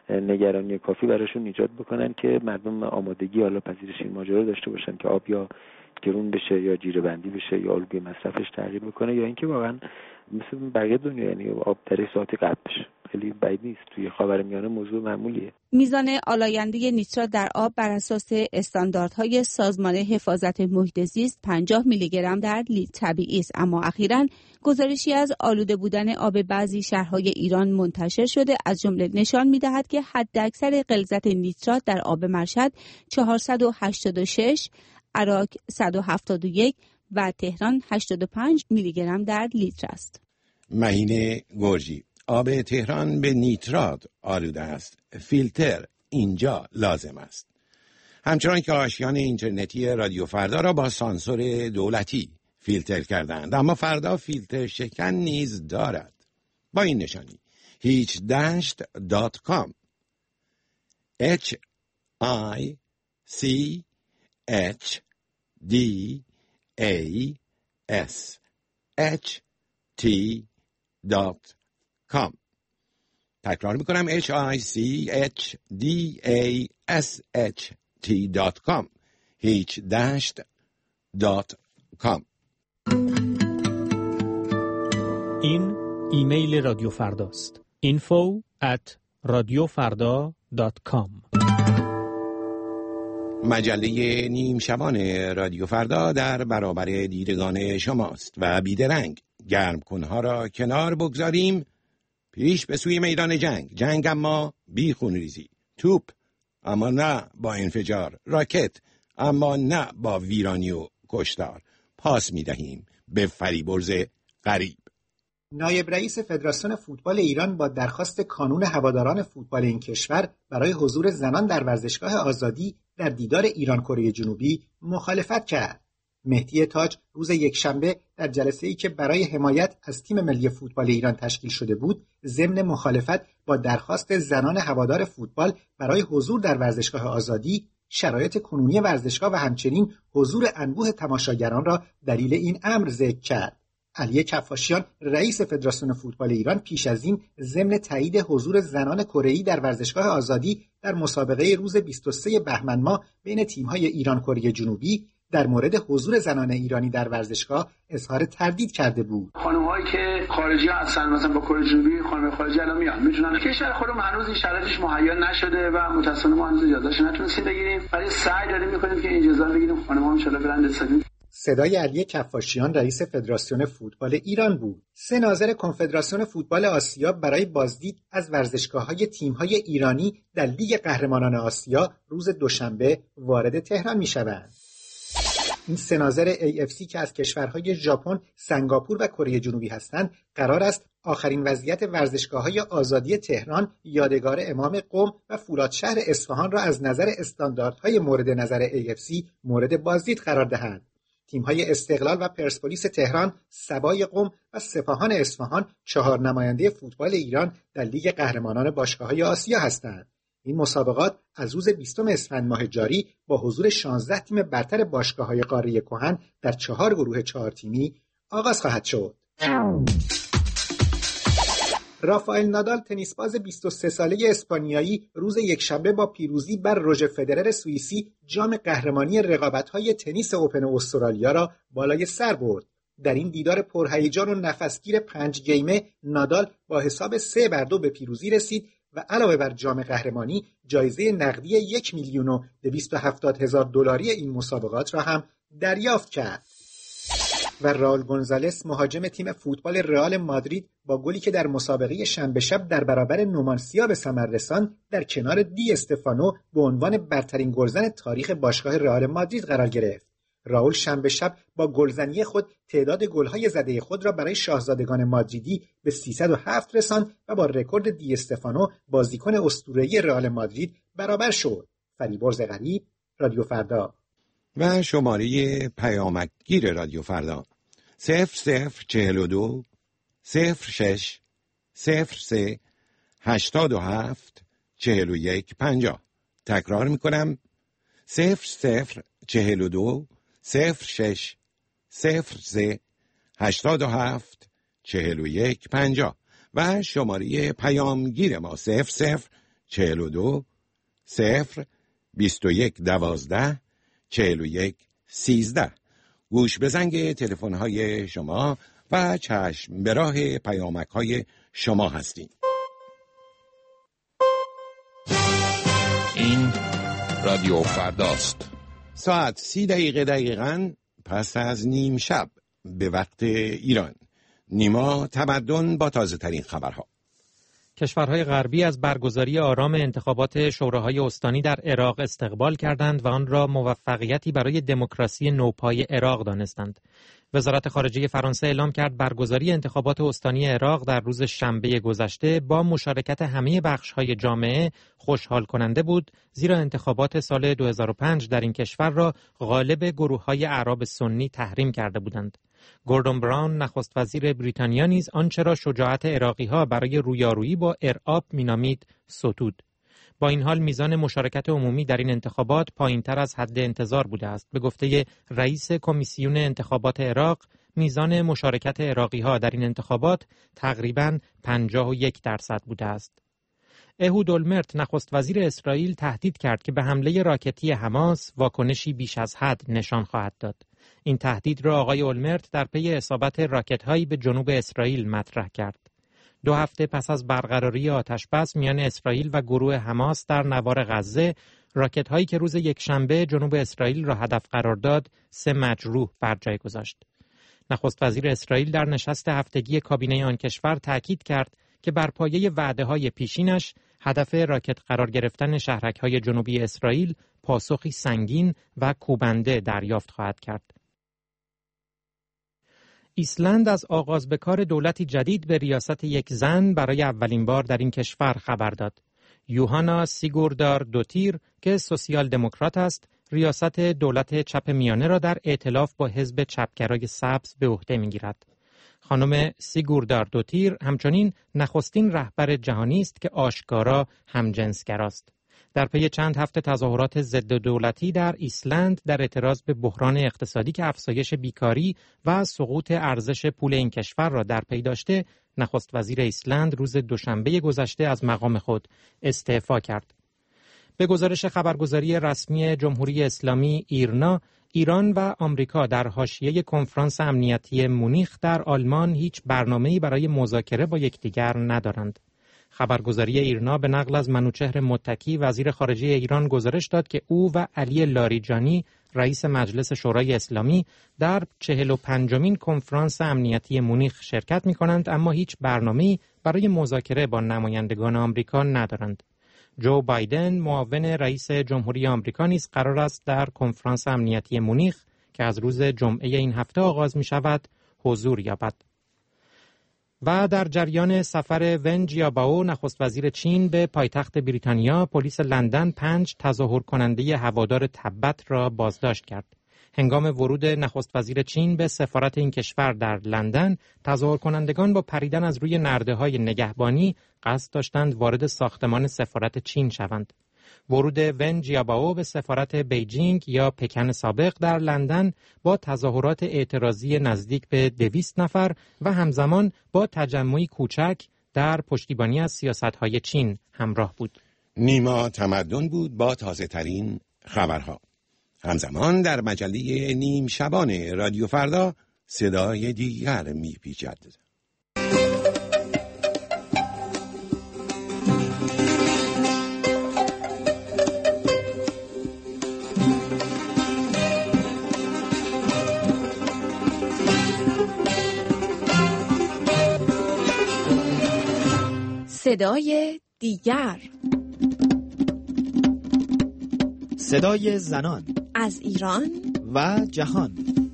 نگرانی کافی براشون ایجاد بکنن که مردم آمادگی حالا پذیرش این ماجرا داشته باشن که آب یا گرون بشه یا جیره بندی بشه یا الگوی مصرفش تغییر بکنه یا اینکه واقعا مثل بقیه دنیا یعنی آب در ساعت قطع بشه. خیلی بعید نیست، توی خاورمیانه موضوع معمولیه. میزان آلاینده نیترات در آب بر اساس استانداردهای سازمان حفاظت محیط زیست پنجاه میلی گرم در لیتر طبیعی است، اما اخیراً گزارشی از آلوده بودن آب بعضی شهرهای ایران منتشر شده، از جمله نشان می‌دهد که حداکثر غلظت نیترات در آب مشهد چهارصد و هشتاد و شش، عراق صد و هفتاد و یک و تهران هشتاد و پنج میلی گرم در لیتر است. مهین گرجی: آب تهران به نیترات آلوده است. فیلتر اینجا لازم است. همچنان که آشیان اینترنتی رادیو فردا را با سانسور دولتی فیلتر کردند، اما فردا فیلتر شکن نیز دارد. با این نشانی هیچ دشت دات کام H I C H D A S H T دات کام. تکرار میکنم H I C H D A S H T دات کام. هیچ دشت دات کام. این ایمیل رادیو فرداست. info at radiofarda dot com. مجله نیم شبان رادیو فردا در برابر دیدگان شماست و بیدرنگ گرم کنها را کنار بگذاریم، پیش به سوی میدان جنگ. جنگ اما بی خونریزی، توپ اما نه با انفجار، راکت اما نه با ویرانی و کشتار. پاس می دهیم به فریبرز غریب. نایب رئیس فدراسیون فوتبال ایران با درخواست کانون هواداران فوتبال این کشور برای حضور زنان در ورزشگاه آزادی در دیدار ایران کره جنوبی مخالفت کرد. مهدی تاج روز یکشنبه در جلسه‌ای که برای حمایت از تیم ملی فوتبال ایران تشکیل شده بود، ضمن مخالفت با درخواست زنان هوادار فوتبال برای حضور در ورزشگاه آزادی، شرایط کنونی ورزشگاه و همچنین حضور انبوه تماشاگران را دلیل این امر ذکر کرد. علی کفاشیان رئیس فدراسیون فوتبال ایران پیش از این ضمن تایید حضور زنان کره‌ای در ورزشگاه آزادی در مسابقه روز بیست و سوم بهمن ماه بین تیم‌های ایران کره جنوبی در مورد حضور زنان ایرانی در ورزشگاه اظهار تردید کرده بود. خانم‌هایی که خارجی هستن مثلا با کره جنوبی، خانم خارجی الان میان میتونن، کشور خودمون هنوز این شرایطش مهیا نشده و متأسفانه ما هنوز اجازهش نتونستیم بگیریم، ولی سعی داریم می‌کنیم که این اجازه بگیریم. خانم‌ها ان شاءالله برند استادیوم. صدای علی کفاشیان رئیس فدراسیون فوتبال ایران بود. سه ناظر کنفدراسیون فوتبال آسیا برای بازدید از ورزشگاه‌های تیم‌های ایرانی در لیگ قهرمانان آسیا روز دوشنبه وارد تهران می‌شوند. این سه ناظر ای اف سی که از کشورهای ژاپن، سنگاپور و کره جنوبی هستند، قرار است آخرین وضعیت ورزشگاه‌های آزادی تهران، یادگار امام قم و فولادشهر اصفهان را از نظر استانداردهای مورد نظر ای اف سی مورد بازدید قرار دهند. تیم‌های استقلال و پرسپولیس تهران، سبای قم و سپاهان اصفهان چهار نماینده فوتبال ایران در لیگ قهرمانان باشگاه‌های آسیا هستند. این مسابقات از روز بیستم اسفند ماه جاری با حضور شانزده تیم برتر باشگاه‌های قاره کهن در چهار گروه چهار تیمی آغاز خواهد شد. رافائل نادال تنیسباز بیست و سه ساله اسپانیایی روز یکشنبه با پیروزی بر روژر فدرر سوئیسی جام قهرمانی رقابت‌های تنیس اوپن استرالیا را بالای سر برد. در این دیدار پرهیجان و نفسگیر پنج گیمه نادال با حساب سه بر دو به پیروزی رسید و علاوه بر جام قهرمانی جایزه نقدی یک میلیون و دویست و هفتاد هزار دلاری این مسابقات را هم دریافت کرد. و راول گونزالس مهاجم تیم فوتبال رئال مادرید با گلی که در مسابقه شنبه شب در برابر نومانسیا به ثمر رساند در کنار دی استفانو به عنوان برترین گلزن تاریخ باشگاه رئال مادرید قرار گرفت. راول شنبه شب با گلزنی خود تعداد گل‌های زده خود را برای شاهزادگان مادریدی به سیصد و هفت رساند و با رکورد دی استفانو بازیکن اسطوره‌ای رئال مادرید برابر شد. فریبرز غریب، رادیو فردا. و شماره پیامکگیر رادیو فردا صفر صفر چهل و دو صفر شش صفر سه هشتاد و هفت چهل و یک پنجاه. تکرار میکنم صفر صفر چهل و دو صفر شش صفر سه هشتاد و هفت چهل و یک پنجاه و شماره پیامگیر ما صفر صفر چهل و دو صفر بیست و یک دوازده چهل و یک سیزده. گوش به زنگ تلفن‌های شما و چشم به راه پیامک‌های شما هستیم. این رادیو فرداست. ساعت سی دقیقه دقیقاً پس از نیم شب به وقت ایران. نیما تمدن با تازه ترین خبرها. کشورهای غربی از برگزاری آرام انتخابات شوراهای استانی در عراق استقبال کردند و آن را موفقیتی برای دموکراسی نوپای عراق دانستند. وزارت خارجه فرانسه اعلام کرد برگزاری انتخابات استانی عراق در روز شنبه گذشته با مشارکت همه بخش‌های جامعه خوشحال کننده بود، زیرا انتخابات سال دو هزار و پنج در این کشور را غالب گروه‌های اعراب سنی تحریم کرده بودند. گوردون براون نخست وزیر بریتانیا نیز آنچه را شجاعت عراقی‌ها برای رویارویی با ارعاب مینامید ستود. با این حال میزان مشارکت عمومی در این انتخابات پایین‌تر از حد انتظار بوده است. به گفته رئیس کمیسیون انتخابات عراق، میزان مشارکت عراقی‌ها در این انتخابات تقریباً پنجاه و یک درصد بوده است. اهود اولمرت نخست وزیر اسرائیل تهدید کرد که به حمله راکتی حماس واکنشی بیش از حد نشان خواهد داد. این تهدید را آقای اولمرت در پی اصابت راکت‌هایی به جنوب اسرائیل مطرح کرد. دو هفته پس از برقراری آتش‌بس میان اسرائیل و گروه حماس در نوار غزه، راکت‌هایی که روز یکشنبه جنوب اسرائیل را هدف قرار داد، سه مجروح بر جای گذاشت. نخست وزیر اسرائیل در نشست هفتگی کابینه آن کشور تاکید کرد که بر پایه وعده‌های پیشینش هدف راکت قرار گرفتن شهرک‌های جنوبی اسرائیل پاسخی سنگین و کوبنده دریافت خواهد کرد. ایسلند از آغاز به کار دولتی جدید به ریاست یک زن برای اولین بار در این کشور خبر داد. یوهانا سیگوردار دوتیر که سوسیال دموکرات است، ریاست دولت چپ میانه را در ائتلاف با حزب چپگرای سبز به عهده می‌گیرد. خانم سیگوردار دوتیر همچنین نخستین رهبر جهانی است که آشکارا همجنسگراست. در پی چند هفته تظاهرات ضد دولتی در ایسلند در اعتراض به بحران اقتصادی که افزایش بیکاری و سقوط ارزش پول این کشور را در پی داشته، نخست وزیر ایسلند روز دوشنبه گذشته از مقام خود استعفا کرد. به گزارش خبرگزاری رسمی جمهوری اسلامی ایرنا، ایران و آمریکا در حاشیه کنفرانس امنیتی مونیخ در آلمان هیچ برنامه‌ای برای مذاکره با یکدیگر ندارند. خبرگزاری ایرنا به نقل از منوچهر متکی وزیر خارجه ایران گزارش داد که او و علی لاریجانی رئیس مجلس شورای اسلامی در چهل و پنجمین کنفرانس امنیتی مونیخ شرکت می‌کنند، اما هیچ برنامه‌ای برای مذاکره با نمایندگان آمریکا ندارند. جو بایدن معاون رئیس جمهوری آمریکا نیز قرار است در کنفرانس امنیتی مونیخ که از روز جمعه این هفته آغاز می‌شود حضور یابد. و در جریان سفر ون جیابائو نخست وزیر چین به پایتخت بریتانیا، پلیس لندن پنج تظاهر کننده هوادار تبت را بازداشت کرد. هنگام ورود نخست وزیر چین به سفارت این کشور در لندن، تظاهر کنندگان با پریدن از روی نرده‌های نگهبانی قصد داشتند وارد ساختمان سفارت چین شوند. ورود ون جیابائو به سفارت بیجینگ یا پکن سابق در لندن با تظاهرات اعتراضی نزدیک به دویست نفر و همزمان با تجمعی کوچک در پشتیبانی از سیاست‌های چین همراه بود. نیما تمدن بود با تازه ترین خبرها. همزمان در مجله نیم شبانه رادیو فردا صدای دیگر میپیچد. صدای دیگر، صدای زنان از ایران و جهان.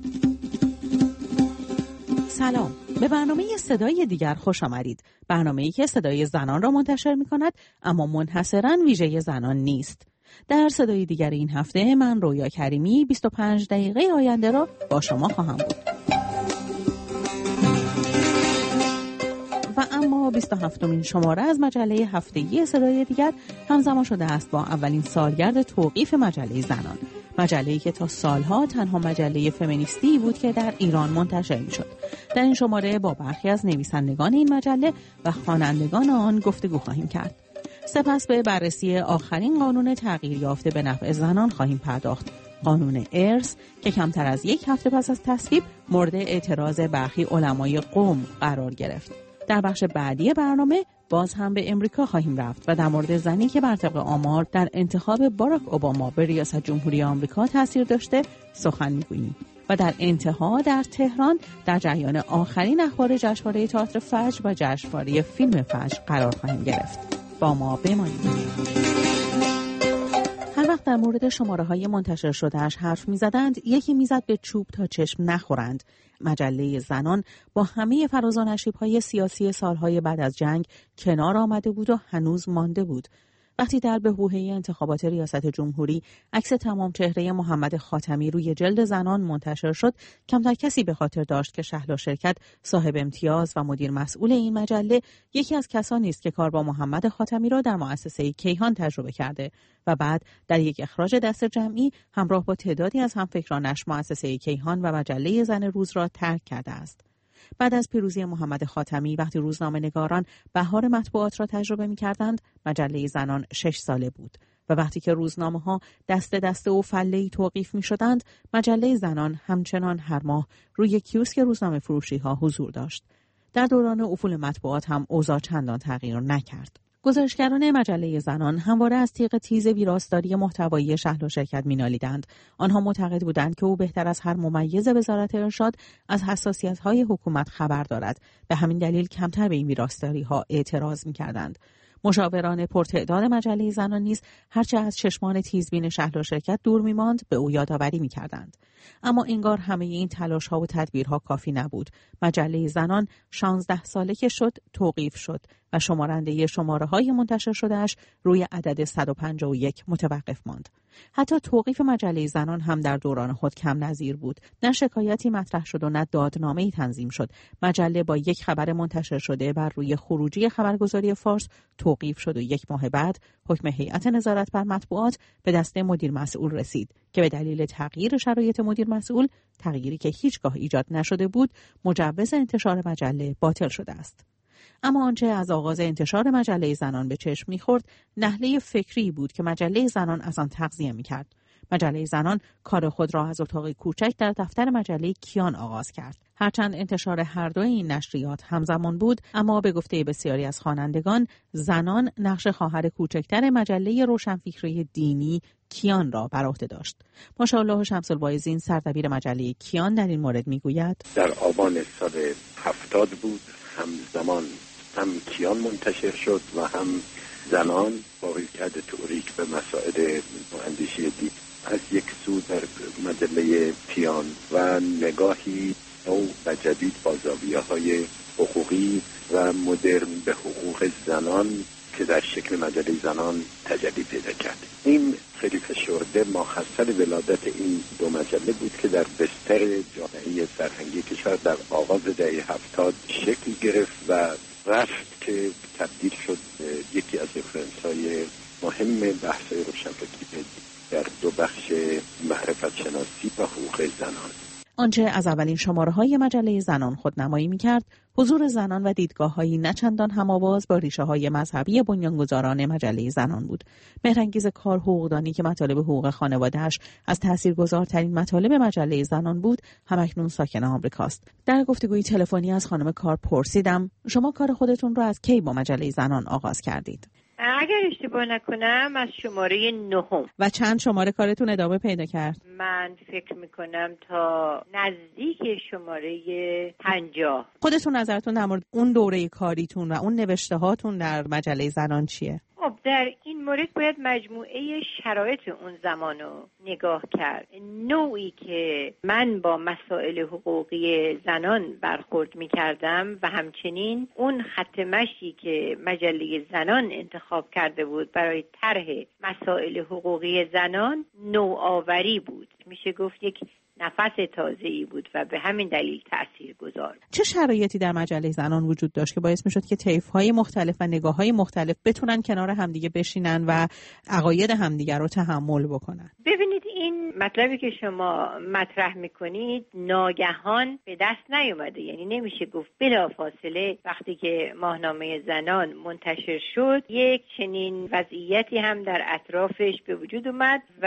سلام، به برنامه صدای دیگر خوش آمدید. برنامه‌ای که صدای زنان را منتشر می‌کند اما منحصراً ویژه زنان نیست. در صدای دیگر این هفته من رویا کریمی بیست و پنج دقیقه آینده را با شما خواهم بود. و اما بیست و هفتمین شماره از مجله هفتگی صدای دیگر همزمان شده است با اولین سالگرد توقیف مجله زنان، مجله‌ای که تا سالها تنها مجله فمینیستی بود که در ایران منتشر می‌شد. در این شماره با برخی از نویسندگان این مجله و خوانندگان آن گفتگو خواهیم کرد. سپس به بررسی آخرین قانون تغییر یافته به نفع زنان خواهیم پرداخت، قانون ارث که کمتر از یک هفته پس از تصویب مورد اعتراض برخی علمای قوم قرار گرفت. در بخش بعدی برنامه باز هم به امریکا خواهیم رفت و در مورد زنی که بر طبق آمار در انتخاب باراک اوباما به ریاست جمهوری آمریکا تاثیر داشته سخن می‌گوییم و در انتها در تهران در جریان آخرین اخبار جشنواره تئاتر فجر و جشنواره فیلم فجر قرار خواهیم گرفت. با ما بمانید. هر وقت در مورد شماره‌های منتشر شده‌اش حرف می‌زدند، یکی می‌زد به چوب تا چشم نخورند. مجله زنان با همه فراز و نشیب‌های سیاسی سالهای بعد از جنگ کنار آمده بود و هنوز مانده بود. وقتی در بحبوحه انتخابات ریاست جمهوری عکس تمام چهره محمد خاتمی روی جلد زنان منتشر شد، کمتر کسی به خاطر داشت که شهلا شرکت، صاحب امتیاز و مدیر مسئول این مجله، یکی از کسانی است که کار با محمد خاتمی را در مؤسسه کیهان تجربه کرده و بعد در یک اخراج دست جمعی همراه با تعدادی از همفکرانش مؤسسه کیهان و مجله زن روز را ترک کرده است. بعد از پیروزی محمد خاتمی، وقتی روزنامه‌نگاران بهار مطبوعات را تجربه می‌کردند، مجله زنان شش ساله بود و وقتی که روزنامه‌ها دست دسته و فله‌ای توقیف می‌شدند، مجله زنان همچنان هر ماه روی کیوسک روزنامه فروشی‌ها حضور داشت. در دوران افول مطبوعات هم اوضاع چندان تغییر نکرد. گزارشگران مجله زنان همواره از تیغ تیز ویراستاری محتوایی شهلا شرکت می‌نالیدند. آنها معتقد بودند که او بهتر از هر ممیز وزارت ارشاد از حساسیت‌های حکومت خبر دارد. به همین دلیل کمتر به این ویراستاری‌ها اعتراض می‌کردند. مشاوران پرتعداد مجله زنان نیز هرچه از چشمان تیزبین شهلا شرکت دور می‌ماند به او یادآوری می‌کردند. اما انگار همه این تلاش‌ها و تدبیرها کافی نبود. مجله زنان شانزده ساله که شد توقیف شد و شمارنده شماره‌های منتشر شدهش روی عدد صد و پنجاه و یک متوقف ماند. حتی توقیف مجله زنان هم در دوران خود کم نظیر بود. نه شکایتی مطرح شد و نه دادنامه‌ای تنظیم شد. مجله با یک خبر منتشر شده بر روی خروجی خبرگزاری فارس توقیف شد و یک ماه بعد حکم هیئت نظارت بر مطبوعات به دست مدیر مسئول رسید که به دلیل تغییر شرایط مدیر مسئول، تغییری که هیچگاه ایجاد نشده بود، مجوز انتشار مجله باطل شده است. اما آنچه از آغاز انتشار مجله زنان به چشم می‌خورد، نحله فکری بود که مجله زنان از آن تغذیه می‌کرد. مجله زنان کار خود را از اتاق کوچک در دفتر مجله کیان آغاز کرد. هرچند انتشار هر دو این نشریات همزمان بود، اما به گفته بسیاری از خوانندگان، زنان نقش خواهر کوچکتر مجله روشنفکری دینی کیان را بر عهده داشت. ماشاءالله شمس الواعظین، سردبیر مجله کیان، در این مورد میگوید: در آبان سال هفتاد بود، همزمان هم کیان منتشر شد و هم زنان با رویکرد تئوریک به مسائل اندیشه دین. از یک سو در مجله کیان و نگاهی نو و جدید با زاویه‌های حقوقی و مدرن به حقوق زنان که در شکل مجله زنان تجلی پیدا کرد. این خیلی فشرده ماخذل ولادت این دو مجله بود که در بستر جامعه فرهنگی کشور در آغاز دهه هفتاد شکل گرفت و رفت که تبدیل شد به یکی از رفرنس‌های مهم بحث‌های روشنفکری در دو بخش معرفت شناسی و حقوق زنان. آنچه از اولین شماره‌های مجله زنان خودنمایی می‌کرد، حضور زنان و دیدگاه‌هایی نچندان هم‌آواز با ریشه‌های مذهبی بنیانگذاران مجله زنان بود. مهرانگیز کار حقوقدانی که مطالب حقوق خانواده‌اش از تاثیرگذارترین مطالب مجله زنان بود، همکنون ساکن آمریکاست. در گفتگویی تلفنی از خانم کار پرسیدم: شما کار خودتون رو از کی با مجله زنان آغاز کردید؟ اگر اشتباه نکنم از شماره نهم. و چند شماره کارتون ادامه پیدا کرد؟ من فکر میکنم تا نزدیک شماره پنجاه. خودتون نظرتون در مورد اون دوره کاریتون و اون نوشته هاتون در مجله زنان چیه؟ خب در این مورد باید مجموعه شرایط اون زمان رو نگاه کرد. نوعی که من با مسائل حقوقی زنان برخورد می کردم و همچنین اون خط مشی که مجله زنان انتخاب کرده بود برای طرح مسائل حقوقی زنان نوآوری بود. میشه گفت یک نفس تازه‌ای بود و به همین دلیل تأثیر گذار. چه شرایطی در مجله زنان وجود داشت که باعث میشد که طیف‌های مختلف و نگاه‌های مختلف بتونن کنار همدیگه بشینن و عقاید همدیگه رو تحمل بکنن؟ ببینید این مطلبی که شما مطرح میکنید ناگهان به دست نیومده، یعنی نمیشه گفت بلافاصله وقتی که ماهنامه زنان منتشر شد یک چنین وضعیتی هم در اطرافش به وجود اومد و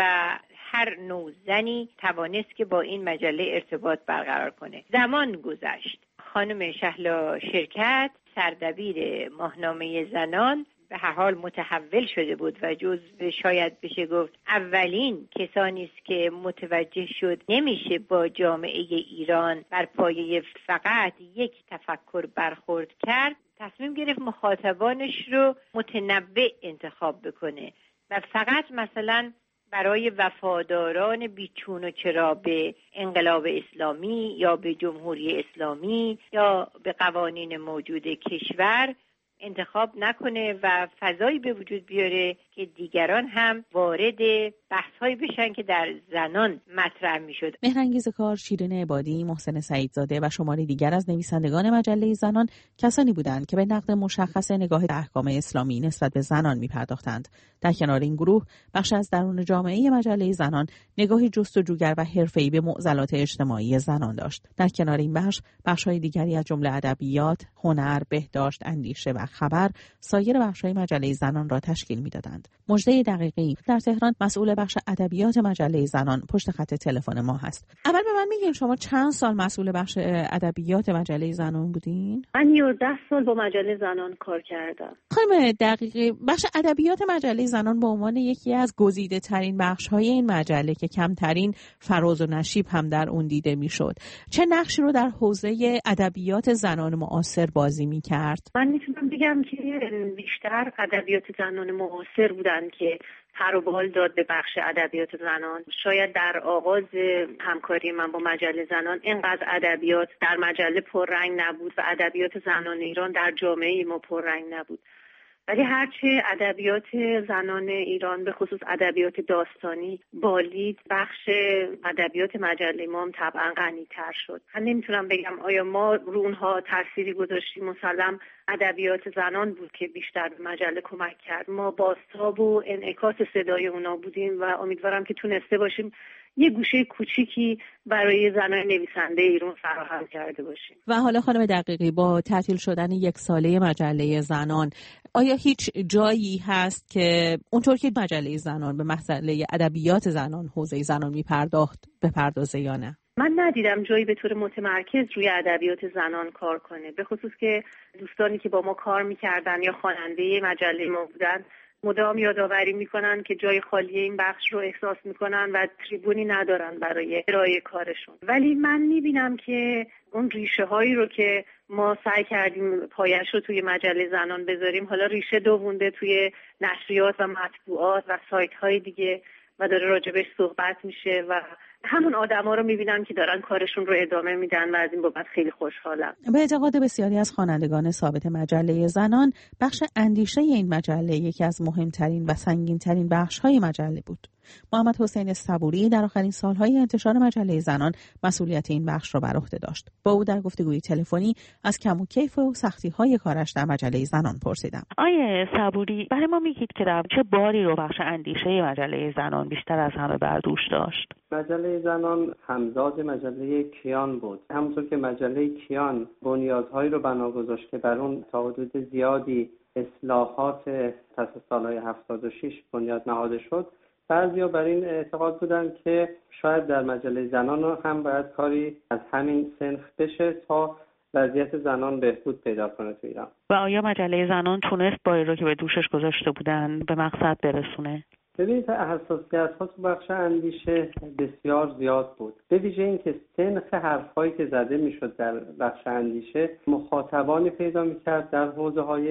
هر نوع زنی توانست که با این مجله ارتباط برقرار کنه. زمان گذشت. خانم شهلا شرکت سردبیر ماهنامه زنان به هر حال متحول شده بود و جزو شاید بشه گفت اولین کسانی است که متوجه شد نمیشه با جامعه ایران بر پایه فقط یک تفکر برخورد کرد. تصمیم گرفت مخاطبانش رو متنوع انتخاب بکنه و فقط مثلا برای وفاداران بیچون و چرا به انقلاب اسلامی یا به جمهوری اسلامی یا به قوانین موجود کشور انتخاب نکنه و فضایی به وجود بیاره که دیگران هم وارد بحث‌هایی بشن که در زنان مطرح می‌شد. مهرانگیز کار، شیرین عبادی، محسن سعیدزاده و شماری دیگر از نویسندگان مجله زنان کسانی بودند که به نقد مشخص نگاه احکام اسلامی نسبت به زنان می‌پرداختند. در کنار این گروه، بخش از درون جامعه مجله زنان نگاهی جستجوگر و حرفه‌ای به معضلات اجتماعی زنان داشت. در کنار این بخش، بخش‌های دیگری از جمله ادبیات، هنر، بهداشت، اندیشه و خبر سایر بخش‌های مجله زنان را تشکیل می‌دادند. مژده دقیقی در تهران مسئول بخش ادبیات مجله زنان پشت خط تلفن ما هست. اول به من میگین شما چند سال مسئول بخش ادبیات مجله زنان بودین؟ من یازده سال با مجله زنان کار کردم. خانم دقیقی، بخش ادبیات مجله زنان به عنوان یکی از گزیده ترین بخش‌های این مجله که کمترین فراز و نشیب هم در اون دیده میشد، چه نقشی رو در حوزه ادبیات زنان معاصر بازی می‌کرد؟ من میتونم بگم که بیشتر ادبیات زنان معاصر بودن که پر و بال داد به بخش ادبیات زنان. شاید در آغاز همکاری من با مجله زنان اینقدر ادبیات در مجله پررنگ نبود و ادبیات زنان ایران در جامعه ما پررنگ نبود. ولی هرچه ادبیات زنان ایران به خصوص ادبیات داستانی بالید، بخش ادبیات مجله ما هم طبعا غنی‌تر شد. من نمیتونم بگم آیا ما رو اونها تأثیری گذاشتیم. مسلم ادبیات زنان بود که بیشتر به مجله کمک کرد. ما بازتاب و انعکاس صدای اونا بودیم و امیدوارم که تونسته باشیم یه گوشه کوچیکی برای زنان نویسنده ایران فراهم کرده باشیم. و حالا خانم دقیقی، با تعطیل شدن یک ساله مجله زنان، آیا هیچ جایی هست که اونطور که مجله زنان به مسئله ادبیات زنان، حوزه زنان میپرداخت بپردازه یا نه؟ من ندیدم جایی به طور متمرکز روی ادبیات زنان کار کنه، به خصوص که دوستانی که با ما کار میکردن یا خواننده مجله ما بودن مدام یادآوری میکنن که جای خالی این بخش رو احساس میکنن و تریبونی ندارن برای ارائه کارشون. ولی من میبینم که اون ریشه هایی رو که ما سعی کردیم پایش رو توی مجله زنان بذاریم، حالا ریشه دوونده توی نشریات و مطبوعات و سایت های دیگه و داره راجبش صحبت میشه و همون آدما رو میبینم که دارن کارشون رو ادامه میدن و از این بابت خیلی خوشحالم. به اعتقاد بسیاری از خوانندگان ثابت مجله زنان، بخش اندیشه این مجله یکی از مهمترین و سنگینترین بخش‌های مجله بود. محمد حسین صبوری در آخرین سالهای انتشار مجله زنان مسئولیت این بخش را بر عهده داشت. با او در گفتگوی تلفنی از کم و کیف و سختی‌های کارش در مجله زنان پرسیدم. آیه صبوری، برای ما میگید که در چه باری رو بخش اندیشه مجله زنان بیشتر از همه بر دوش داشت؟ مجله زنان همزاد مجله کیان بود. همونطور که مجله کیان بنیادهایی رو بنا گذاشت که بر اون تا حدود زیادی اصلاحات پس سالهای هفتاد و شش بنیاد نهاده شد، بعضیا بر این اعتقاد بودن که شاید در مجله زنان هم باید کاری از همین صنف بشه تا وضعیت زنان بهبود پیدا کنه تو ایران. و آیا مجله زنان تونست باری رو که به دوشش گذاشته بودن به مقصد برسونه؟ ببینید حساسیت‌ها تو بخش اندیشه بسیار زیاد بود. به ویژه این که سنخ حرفایی که زده میشد در بخش اندیشه مخاطبانی پیدا میکرد در حوزه‌های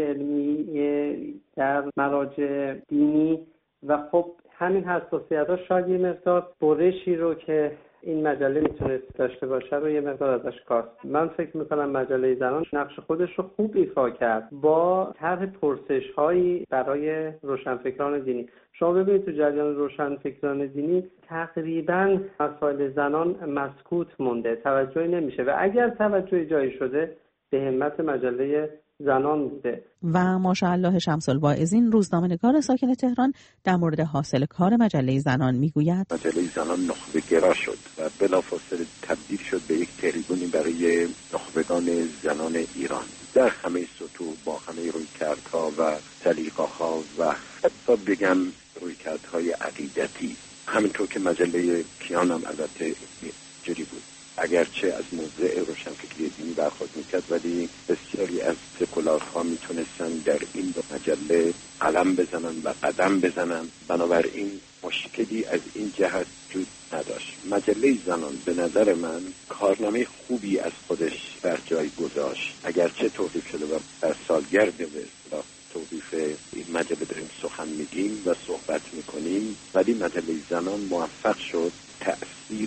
علمی، در مراجع دینی و خب همین حساسیت‌ها شاید یه مقدار برشی رو که این مجله میتونست داشته باشه رو یه مقدار ازش کاست. من فکر میکنم مجله زنان نقش خودش رو خوب ایفا کرد با طرح پرسش‌هایی برای روشنفکران دینی. شما ببینید تو جریان روشنفکران دینی تقریباً مسائل زنان مسکوت مونده، توجهی نمیشه و اگر توجهی جایی شده به همت مجله زنان بوده. و ماشاءالله شمس الواعظین روزنامه‌نگار ساکن تهران در مورد حاصل کار مجله زنان میگوید مجله زنان نخبه گرا شد و بلافاصله تبدیل شد به یک تریبونی برای نخبگان زنان ایران در همه سطوح با همه رویکردها و سلیقه‌ها و حتی بگم رویکردهای عقیدتی. همینطور که مجله کیان هم البته جوری بود، اگرچه از موضع روشنفکری دینی برخورد میکرد، ولی بسیاری از سکولارها میتونستن در این دو مجله قلم بزنن و قدم بزنن. بنابراین مشکلی از این جهت وجود نداشت. مجله زنان به نظر من کارنامه خوبی از خودش بر جای گذاشت، اگرچه توقیف شده و در سالگرد به اصطلاح توقیف این مجله داریم سخن میگیم و صحبت میکنیم، ولی مجله زنان موفق شد تأثیر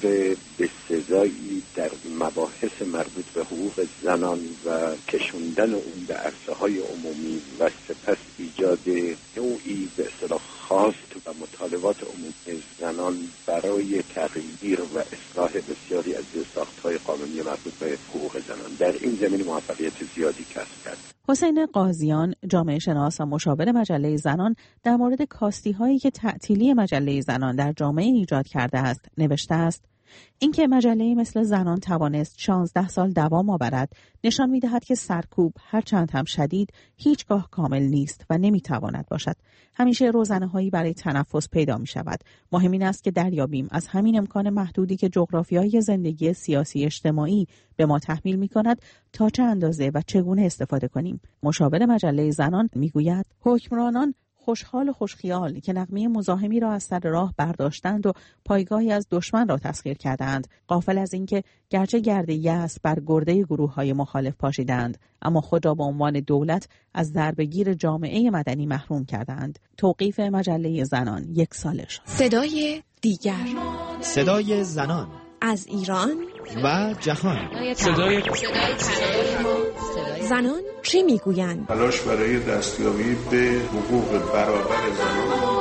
بسزایی در مباحث مربوط به حقوق زنان و کشوندن اون به عرصه‌های عمومی و سپس ایجاد نوعی به اصطلاح خواست و مطالبات عمومی زنان برای تغییر و اصلاح بسیاری از ساخت‌های قانونی مربوط به حقوق زنان در این زمینه موفقیت زیادی کسب کرد. حسین قاضیان، جامعه شناس و مشاور مجله زنان، در مورد کاستی هایی که تعطیلی مجله زنان در جامعه ایجاد کرده است نوشته است: اینکه مجله مثل زنان توانست شانزده سال دوام آورد نشان می‌دهد که سرکوب هرچند هم شدید هیچگاه کامل نیست و نمی‌تواند باشد. همیشه روزنه‌هایی برای تنفس پیدا می‌شود. مهم این است که دریابیم از همین امکان محدودی که جغرافیای زندگی سیاسی اجتماعی به ما تحمیل می‌کند تا چه اندازه و چگونه استفاده کنیم. مشاور مجله زنان می‌گوید حکمرانان خوشحال و خوشخیال که نغمه مزاحمی را از سر راه برداشتند و پایگاهی از دشمن را تسخیر کردند، غافل از اینکه گرچه گرد یأس بر گرده گروه‌های مخالف پاشیدند، اما خود را به عنوان دولت از ضربه‌گیر جامعه مدنی محروم کردند. توقیف مجله زنان یک ساله شد. صدای دیگر، صدای زنان از ایران و جهان. صدای زنان چی میگویند؟ تلاش برای دستیابی به حقوق برابر زنان.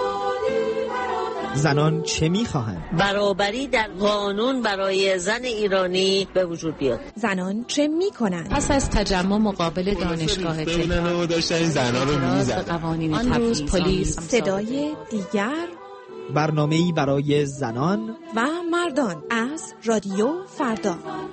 زنان چه میخواهند؟ برابری در قانون برای زن ایرانی به وجود بیاد. زنان چه میکنند؟ پس از تجمع مقابل دانشگاه تهران داشتن زنان رو میزدن. آن روز پلیس. صدای دیگر، برنامه‌ای برای زنان و مردان از رادیو فردا.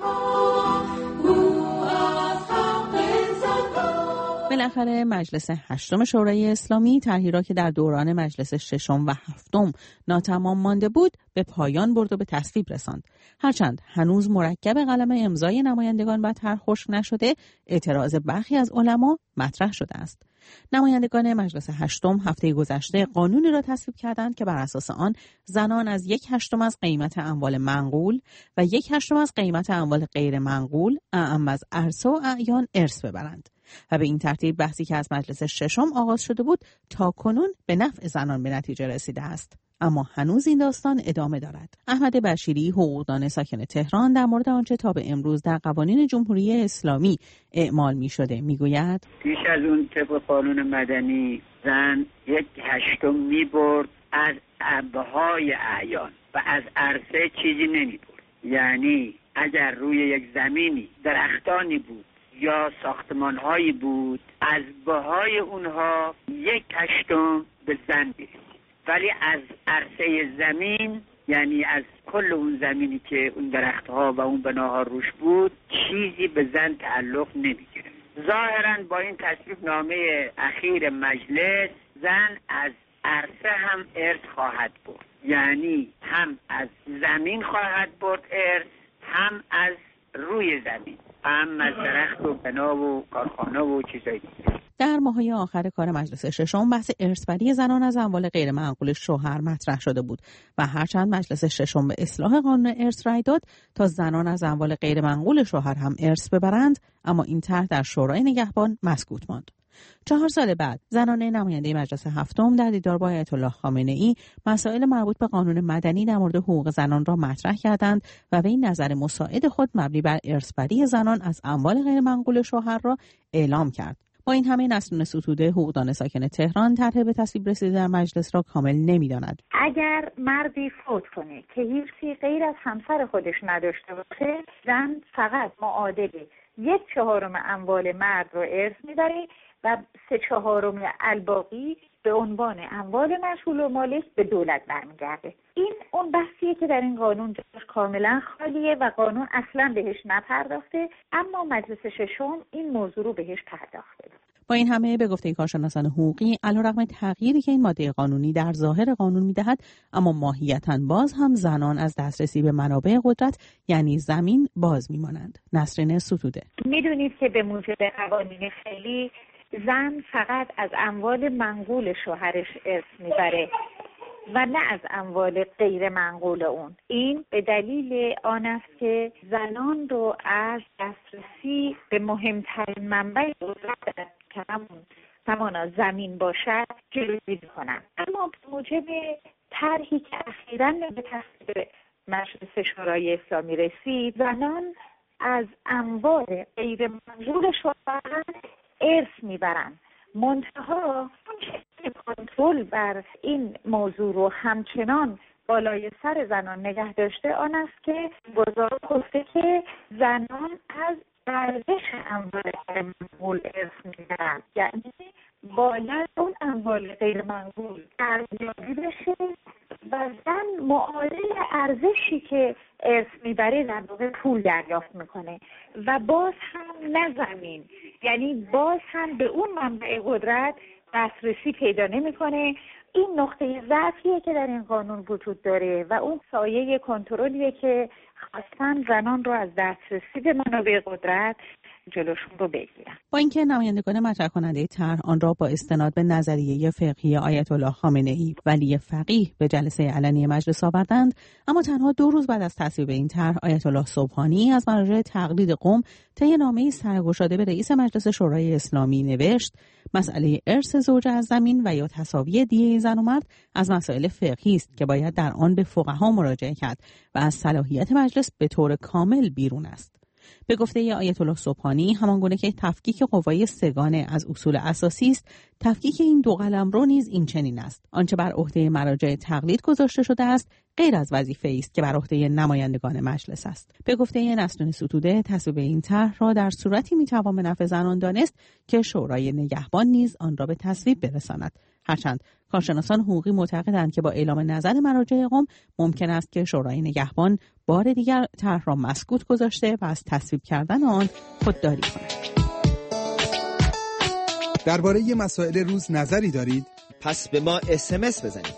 بالاخره مجلس هشتم شورای اسلامی طرحی را که در دوران مجلس ششم و هفتم ناتمام مانده بود به پایان برد و به تصویب رساند. هرچند هنوز مرکب قلم امضای نمایندگان بر طرح خشک نشده، اعتراض برخی از علما مطرح شده است. نمایندگان مجلس هشتم هفته گذشته قانونی را تصویب کردند که بر اساس آن زنان از یک هشتم از قیمت اموال منقول و یک هشتم از قیمت اموال غیر منقول اعم از ارث و اعیان ارث ببرند. و به این ترتیب بحثی که از مجلس ششم آغاز شده بود تا کنون به نفع زنان به نتیجه رسیده است. اما هنوز این داستان ادامه دارد. احمد بشیری، حقوقدان ساکن تهران، در مورد آنچه تا به امروز در قوانین جمهوری اسلامی اعمال می شده می گوید: پیش از اون طبق قانون مدنی زن یک هشتم می برد از ابهای اعیان و از عرصه چیزی نمی برد. یعنی اگر روی یک زمینی درختانی بود یا ساختمان‌هایی بود، از بهای اونها یک هشتم به زن می‌رسید، ولی از عرصه زمین، یعنی از کل اون زمینی که اون درخت‌ها و اون بناها روش بود، چیزی به زن تعلق نمی‌گیره. ظاهراً با این تصویب نامه اخیر مجلس زن از عرصه هم ارث خواهد برد، یعنی هم از زمین خواهد برد ارث، هم از روی زمین، هم از درخت و بنا و کارخانه و چیزایی دیگه. در ماه‌های آخر کار مجلس ششم بحث ارثبری زنان از اموال غیر منقول شوهر مطرح شده بود و هرچند مجلس ششم به اصلاح قانون ارث رأی داد تا زنان از اموال غیر منقول شوهر هم ارث ببرند، اما این طرح در شورای نگهبان مسکوت ماند. چهار سال بعد زنان نماینده مجلس هفتم در دیدار با آیت الله خامنه‌ای مسائل مربوط به قانون مدنی در مورد حقوق زنان را مطرح کردند و به این نظر مساعد خود مبنی بر ارثبری زنان از اموال غیر منقول شوهر را اعلام کرد. با این همه نسرین ستوده حقوقدان ساکن تهران طرح به تصویب رسیده در مجلس را کامل نمی‌داند. اگر مردی فوت کنه که هیچی غیر از همسر خودش نداشته باشه، زن فقط معادل یک چهارم اموال مرد رو ارث می‌بره و سه چهارم الباقی به عنوان اموال مشغول و مالک به دولت برمیگرده. این اون بحثیه که در این قانون جاش کاملا خالیه و قانون اصلا بهش نپرداخته، اما مجلس ششم این موضوع رو بهش پرداخته. با این همه به گفته کارشناسان حقوقی علیرغم تغییری که این ماده قانونی در ظاهر قانون میدهد، اما ماهیتاً باز هم زنان از دسترسی به منابع قدرت یعنی زمین باز میمانند. نسرین ستوده: میدونید که به موجب قوانین خیلی زن فقط از اموال منقول شوهرش ارث میبره و نه از اموال غیر منقول اون. این به دلیل آن است که زنان رو از دسترسی به مهمترین منبع قدرت که همون همانا زمین باشد جلوگیری کنند. اما به موجب طرحی که اخیراً به تصویب مجلس شورای اسلامی رسید، زنان از اموال غیر منقول شوهر ارث میبرند. منتها کنترل بر این موضوع رو همچنان بالای سر زنان نگه داشته آن است که گزارش گفته که زنان از ارزش اموال غیر منقول ارث میبرند، یعنی باید اون اموال غیر منقول ارزیابی بشه و زن معادل ارزشی که ارث میبره در واقع پول دریافت میکنه و باز هم نه زمین، یعنی باز هم به اون منبع قدرت دسترسی پیدا نمیکنه. این نقطه ضعفیه که در این قانون وجود داره و اون سایه کنترلیه که خواستن زنان رو از دسترسی به منابع قدرت جلوشون رو بگیرن. با اینکه نمایندگان مطرح کننده طرح آن را با استناد به نظریه فقهی آیت الله خامنه‌ای ولی فقیه به جلسه علنی مجلس آوردند، اما تنها دو روز بعد از تصویب این طرح آیت الله سبحانی از مراجع تقلید قم طی نامه‌ای سرگشاده به رئیس مجلس شورای اسلامی نوشت مسئله ارث زوجه از زمین و یا تساوی دیه زن و مرد از مسائل فقهی است که باید در آن به فقها مراجعه کرد و از صلاحیت مجلس به طور کامل بیرون است. به گفته آیت الله سبحانی، همانگونه که تفکیک قوای سگانه از اصول اساسی است، تفکیک این دو قلمرو نیز این چنین است. آنچه بر عهده مراجع تقلید گذاشته شده است غیر از وظیفه است که بر عهده نمایندگان مجلس است. به گفته نسرین ستوده، تصویب این طرح را در صورتی میتوان به نفع زنان دانست که شورای نگهبان نیز آن را به تصویب برساند. هرچند کارشناسان حقوقی معتقدند که با اعلام نظر مراجع قم ممکن است که شورای نگهبان بار دیگر طرح را مسکوت گذاشته و از تصویب کردن آن خودداری کند. درباره مسائل روز نظری دارید؟ پس به ما اس ام اس بزنید.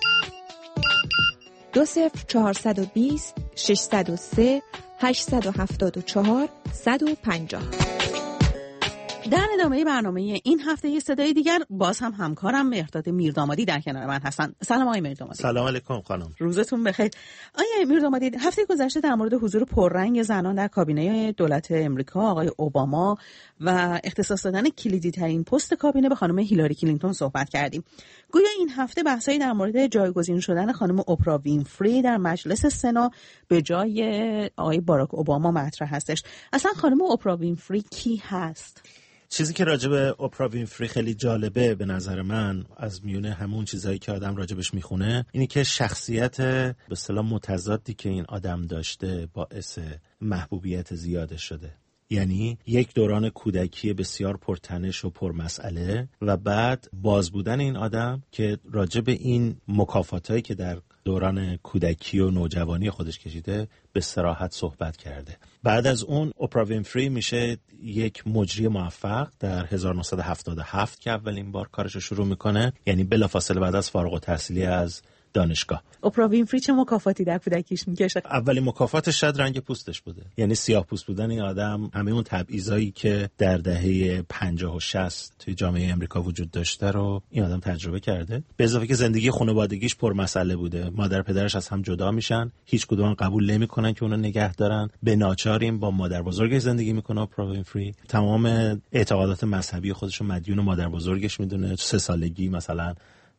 دو صفر چهارصد و بیست ششصد و سه هشتصد و هفتاد و چهار صد و پنجاه. در ادامه برنامه این هفته یه صدای دیگر باز هم همکارم مهرداد میردامادی در کنار من هستن. سلام آقای میردامادی. سلام علیکم خانم. روزتون بخیر. آقای میردامادی، هفته گذشته در مورد حضور پررنگ زنان در کابینه دولت امریکا آقای اوباما و اختصاص دادن کلیدی ترین پست کابینه به خانم هیلاری کلینتون صحبت کردیم. گویا این هفته بحثایی در مورد جایگزین شدن خانم اپرا وینفری در مجلس سنا به جای آقای باراک اوباما مطرح هستش. اصلا خانم اپرا وینفری کی هست؟ چیزی که راجع به اپرا وینفری خیلی جالبه به نظر من، از میونه همون چیزایی که آدم راجبش میخونه، اینی که شخصیت به اصطلاح متضادی که این آدم داشته باعث محبوبیت زیادش شده. یعنی یک دوران کودکی بسیار پرتنش و پرمسئله و بعد باز بودن این آدم که راجع به این مکافاتایی که در دوران کودکی و نوجوانی خودش کشیده به صراحت صحبت کرده. بعد از اون اپرا وینفری میشه یک مجری موفق در هزار و نهصد و هفتاد و هفت که اولین بار کارش رو شروع میکنه، یعنی بلافاصله بعد از فارغ التحصیلی از دانشگاه. اپرا وینفری چه مکافاتی در کودکیش میکشه؟ اولین مکافاتش شاید رنگ پوستش بوده، یعنی سیاه پوست بودن این آدم. همه اون تبعیضایی که در دهه پنجاه و شصت توی جامعه امریکا وجود داشته رو این آدم تجربه کرده. به اضافه که زندگی خانوادگیش پرمسئله بوده. مادر پدرش از هم جدا میشن، هیچ کدوم قبول نمیکنن که اونو نگه دارن. به ناچاریم با مادر بزرگش زندگی میکنه اپرا وینفری. تمام اعتقادات مذهبی خودش رو مدیون مادر بزرگش میدونه. سه سالگی مثلا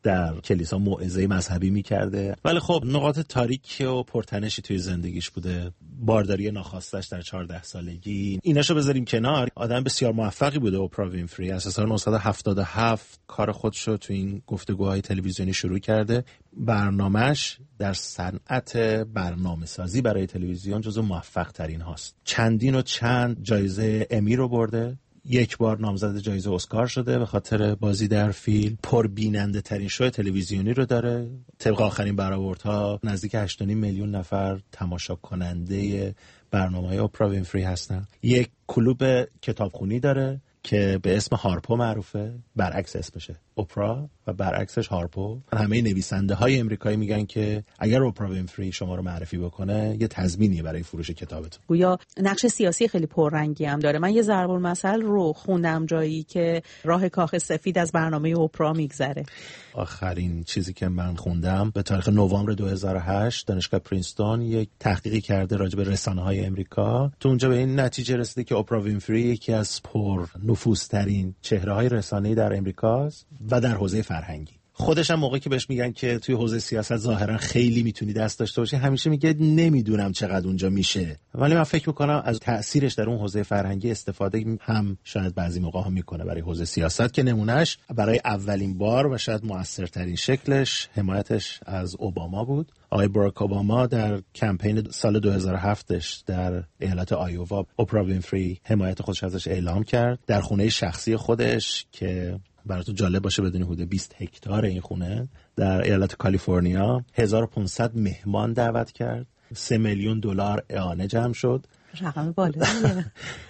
در کلیسا موعظه مذهبی میکرده، ولی خب نقاط تاریک و پرتنشی توی زندگیش بوده. بارداری ناخواستش در چهارده سالگی، ایناشو بذاریم کنار. آدم بسیار موفقی بوده اوپرا وینفری. از سال نهصد و هفتاد و هفت کار خودشو تو این گفتگوهای تلویزیونی شروع کرده. برنامه‌اش در صنعت برنامه‌سازی برای تلویزیون جزو موفق ترین هاست. چندین و چند جایزه امی رو برده. یک بار نامزد جایزه اسکار شده به خاطر بازی در فیلم. پربیننده ترین شو تلویزیونی رو داره. طبق آخرین برآوردها نزدیک هشت و نیم میلیون نفر تماشا کننده برنامه‌های اوپرا وینفری هستن. یک کلوب کتابخونی داره که به اسم هارپو معروفه، برعکس اسمشه اوپرا و برعکسش هارپو. همه نویسنده های امریکایی میگن که اگر اوپرا وینفری شما رو معرفی بکنه یه تضمینیه برای فروش کتابتون. گویا نقش سیاسی خیلی پررنگی هم داره. من یه ضرب المثل رو خوندم جایی که راه کاخ سفید از برنامه اوپرا میگذره. آخرین چیزی که من خوندم به تاریخ نوامبر دو هزار و هشت دانشگاه پرینستون یک تحقیقی کرده راجع به رسانه‌های امریکا. تو اونجا به این نتیجه رسیده که اوپرا وینفری یکی از پر نفوذترین چهره‌های رسانه‌ای در امریکاست و در حوزه فرهنگی. خودش هم موقعی که بهش میگن که توی حوزه سیاست ظاهرا خیلی میتونی دست داشته باشی، همیشه میگه نمیدونم چقدر اونجا میشه، ولی من فکر میکنم از تأثیرش در اون حوزه فرهنگی استفاده هم شاید بعضی موقع هم میکنه برای حوزه سیاست، که نمونهش برای اولین بار و شاید موثرترین شکلش حمایتش از اوباما بود. آقای باراک اوباما در کمپین سال دو هزار و هفتش در ایالت آیووا اوپرا وینفری حمایت خودش ازش اعلام کرد. در خونه شخصی خودش که براتون جالب باشه بدونی حدود بیست هکتار این خونه در ایالت کالیفرنیا، هزار و پانصد مهمان دعوت کرد، سه میلیون دلار اعانه جمع شد. رقم بالاییه.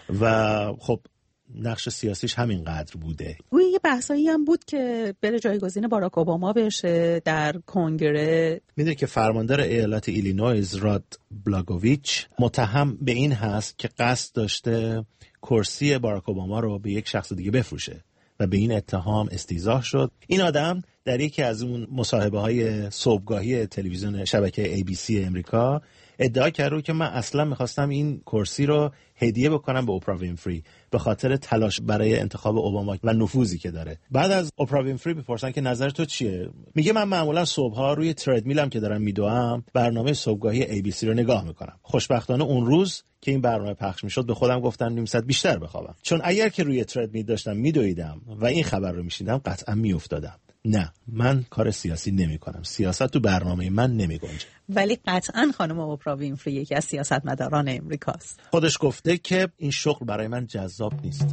و خب نقش سیاسیش همین قدر بوده. گویا یه بحثایی هم بود که بره جایگزین باراک اوباما بشه در کنگره. میدونی که فرماندار ایالت ایلینویز راد بلاگوویچ متهم به این هست که قصد داشته کرسی باراک اوباما رو به یک شخص دیگه بفروشه و به این اتهام استیضاح شد. این آدم در یکی از اون مصاحبه‌های صبحگاهی تلویزیون شبکه ای بی سی امریکا ادعا کرد که من اصلا می‌خواستم این کرسی رو هدیه بکنم به اوپرا وینفری به خاطر تلاش برای انتخاب اوباما و نفوذی که داره. بعد از اوپرا وینفری بپرسن که نظر تو چیه، میگه من معمولا صبح‌ها روی تردمیلم که دارم میدوام برنامه صبحگاهی ای بی سی رو نگاه میکنم. خوشبختانه اون روز که این برنامه پخش میشد به خودم گفتم نیم ساعت بیشتر بخوابم، چون اگر که روی تردمیل داشتم میدویدم و این خبر رو میشنیدم قطعا میافتادم. نه، من کار سیاسی نمی کنم. سیاست تو برنامه من نمی گنجه. ولی قطعا خانم اوپرا وینفری یکی از سیاستمداران امریکاست. خودش گفته که این شغل برای من جذاب نیست.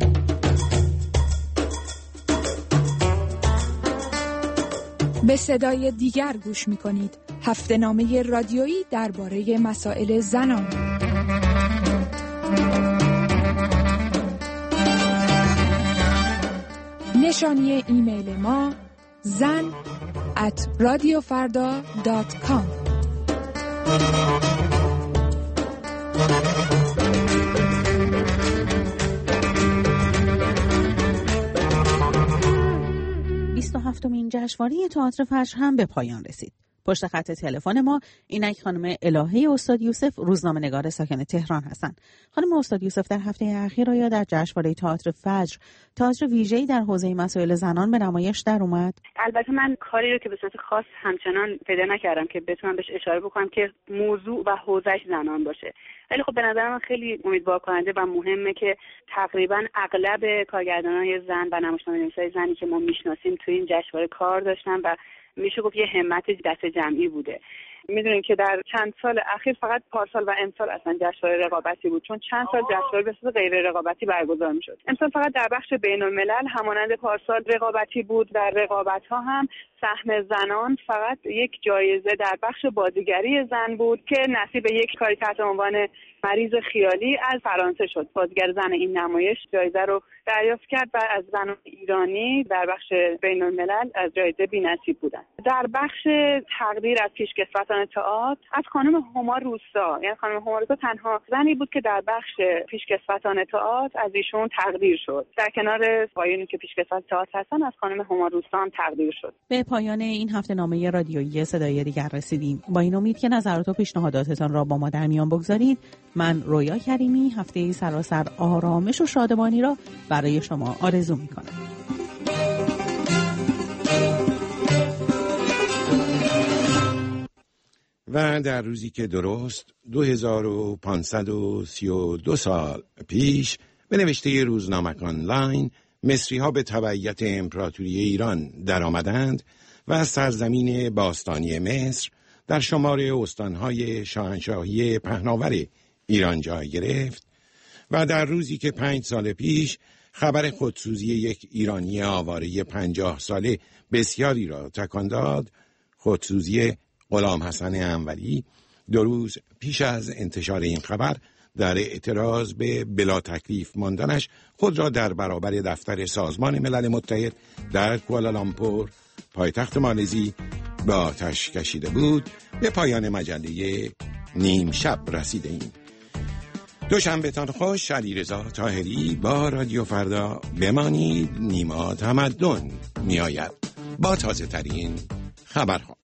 به صدای دیگر گوش می کنید. هفته نامه رادیویی درباره مسائل زنان. نشانی ایمیل ما زن ات رادیو فردا دات کام. بیست و هفتمین جشنواره تئاتر فجر هم به پایان رسید. پشت خط تلفن ما اینک خانم الهه استاد یوسف، روزنامه‌نگار ساکن تهران هستند. خانم استاد یوسف در هفته اخیر آیا در جشنواره تئاتر فجر تئاتر ویژه‌ای در حوزه مسائل زنان به نمایش در اومد؟ البته من کاری رو که به صورت خاص همچنان پیدا نکردم که بتونم بهش اشاره بکنم که موضوع و حوزهش زنان باشه، ولی خب به نظر من خیلی امیدوار کننده و مهمه که تقریبا اغلب کارگردانای زن و نمایشنامه‌نویسای زنی که ما میشناسیم تو این جشنواره کار داشتن و میشه گفت یه همت دست جمعی بوده. میدونیم که در چند سال اخیر فقط پارسال و امسال اصلا جشنواره رقابتی بود، چون چند سال جشنواره به صورت غیر رقابتی برگزار میشد. امسال فقط در بخش بین‌الملل همانند پارسال رقابتی بود. در رقابت‌ها هم سهم زنان فقط یک جایزه در بخش بازیگری زن بود که نصیب یک کاری تحت عنوان مریض خیالی از فرانسه شد. بازیگر زن این نمایش جایزه رو دریافت کرد و از زنان ایرانی در بخش بین‌الملل از جایزه بی‌نصیب بودند. در بخش تقدیر از پیشکسوتان تئاتر از خانم هما روستا، یعنی خانم هما روستا تنها زنی بود که در بخش پیشکسوتان تئاتر از ایشون تقدیر شد. در کنار آقایونی که پیشکسوت تئاتر هستن از خانم هما روستا هم تقدیر شد. به پایان این هفته نامه رادیویی صدای دیگر رسیدیم. با این امید که نظرات و پیشنهاداتتان را با ما در میان بگذارید، من رویا کریمی هفته سراسر آرامش و شادمانی را برای شما آرزو می‌کنم. و در روزی که درست دو هزار و پانصد و سی و دو سال پیش به نوشته روزنامه آنلاین مصری ها به تبعیت امپراتوری ایران در آمدند و از سرزمین باستانی مصر در شمار استانهای شاهنشاهی پهناور ایران جای گرفت و در روزی که پنج سال پیش خبر خودسوزی یک ایرانی آواره پنجاه ساله بسیاری را تکان داد، خودسوزی غلام حسن انوری، دو روز پیش از انتشار این خبر در اعتراض به بلا تکلیف ماندنش خود را در برابر دفتر سازمان ملل متحد در کوالالامپور پایتخت مالزی به آتش کشیده بود، به پایان مجله نیم شب رسیده ایم. دوشنبهتان خوش. علیرضا طاهری با رادیو فردا. بمانید، نیما تمدن می آید با تازه ترین خبرها.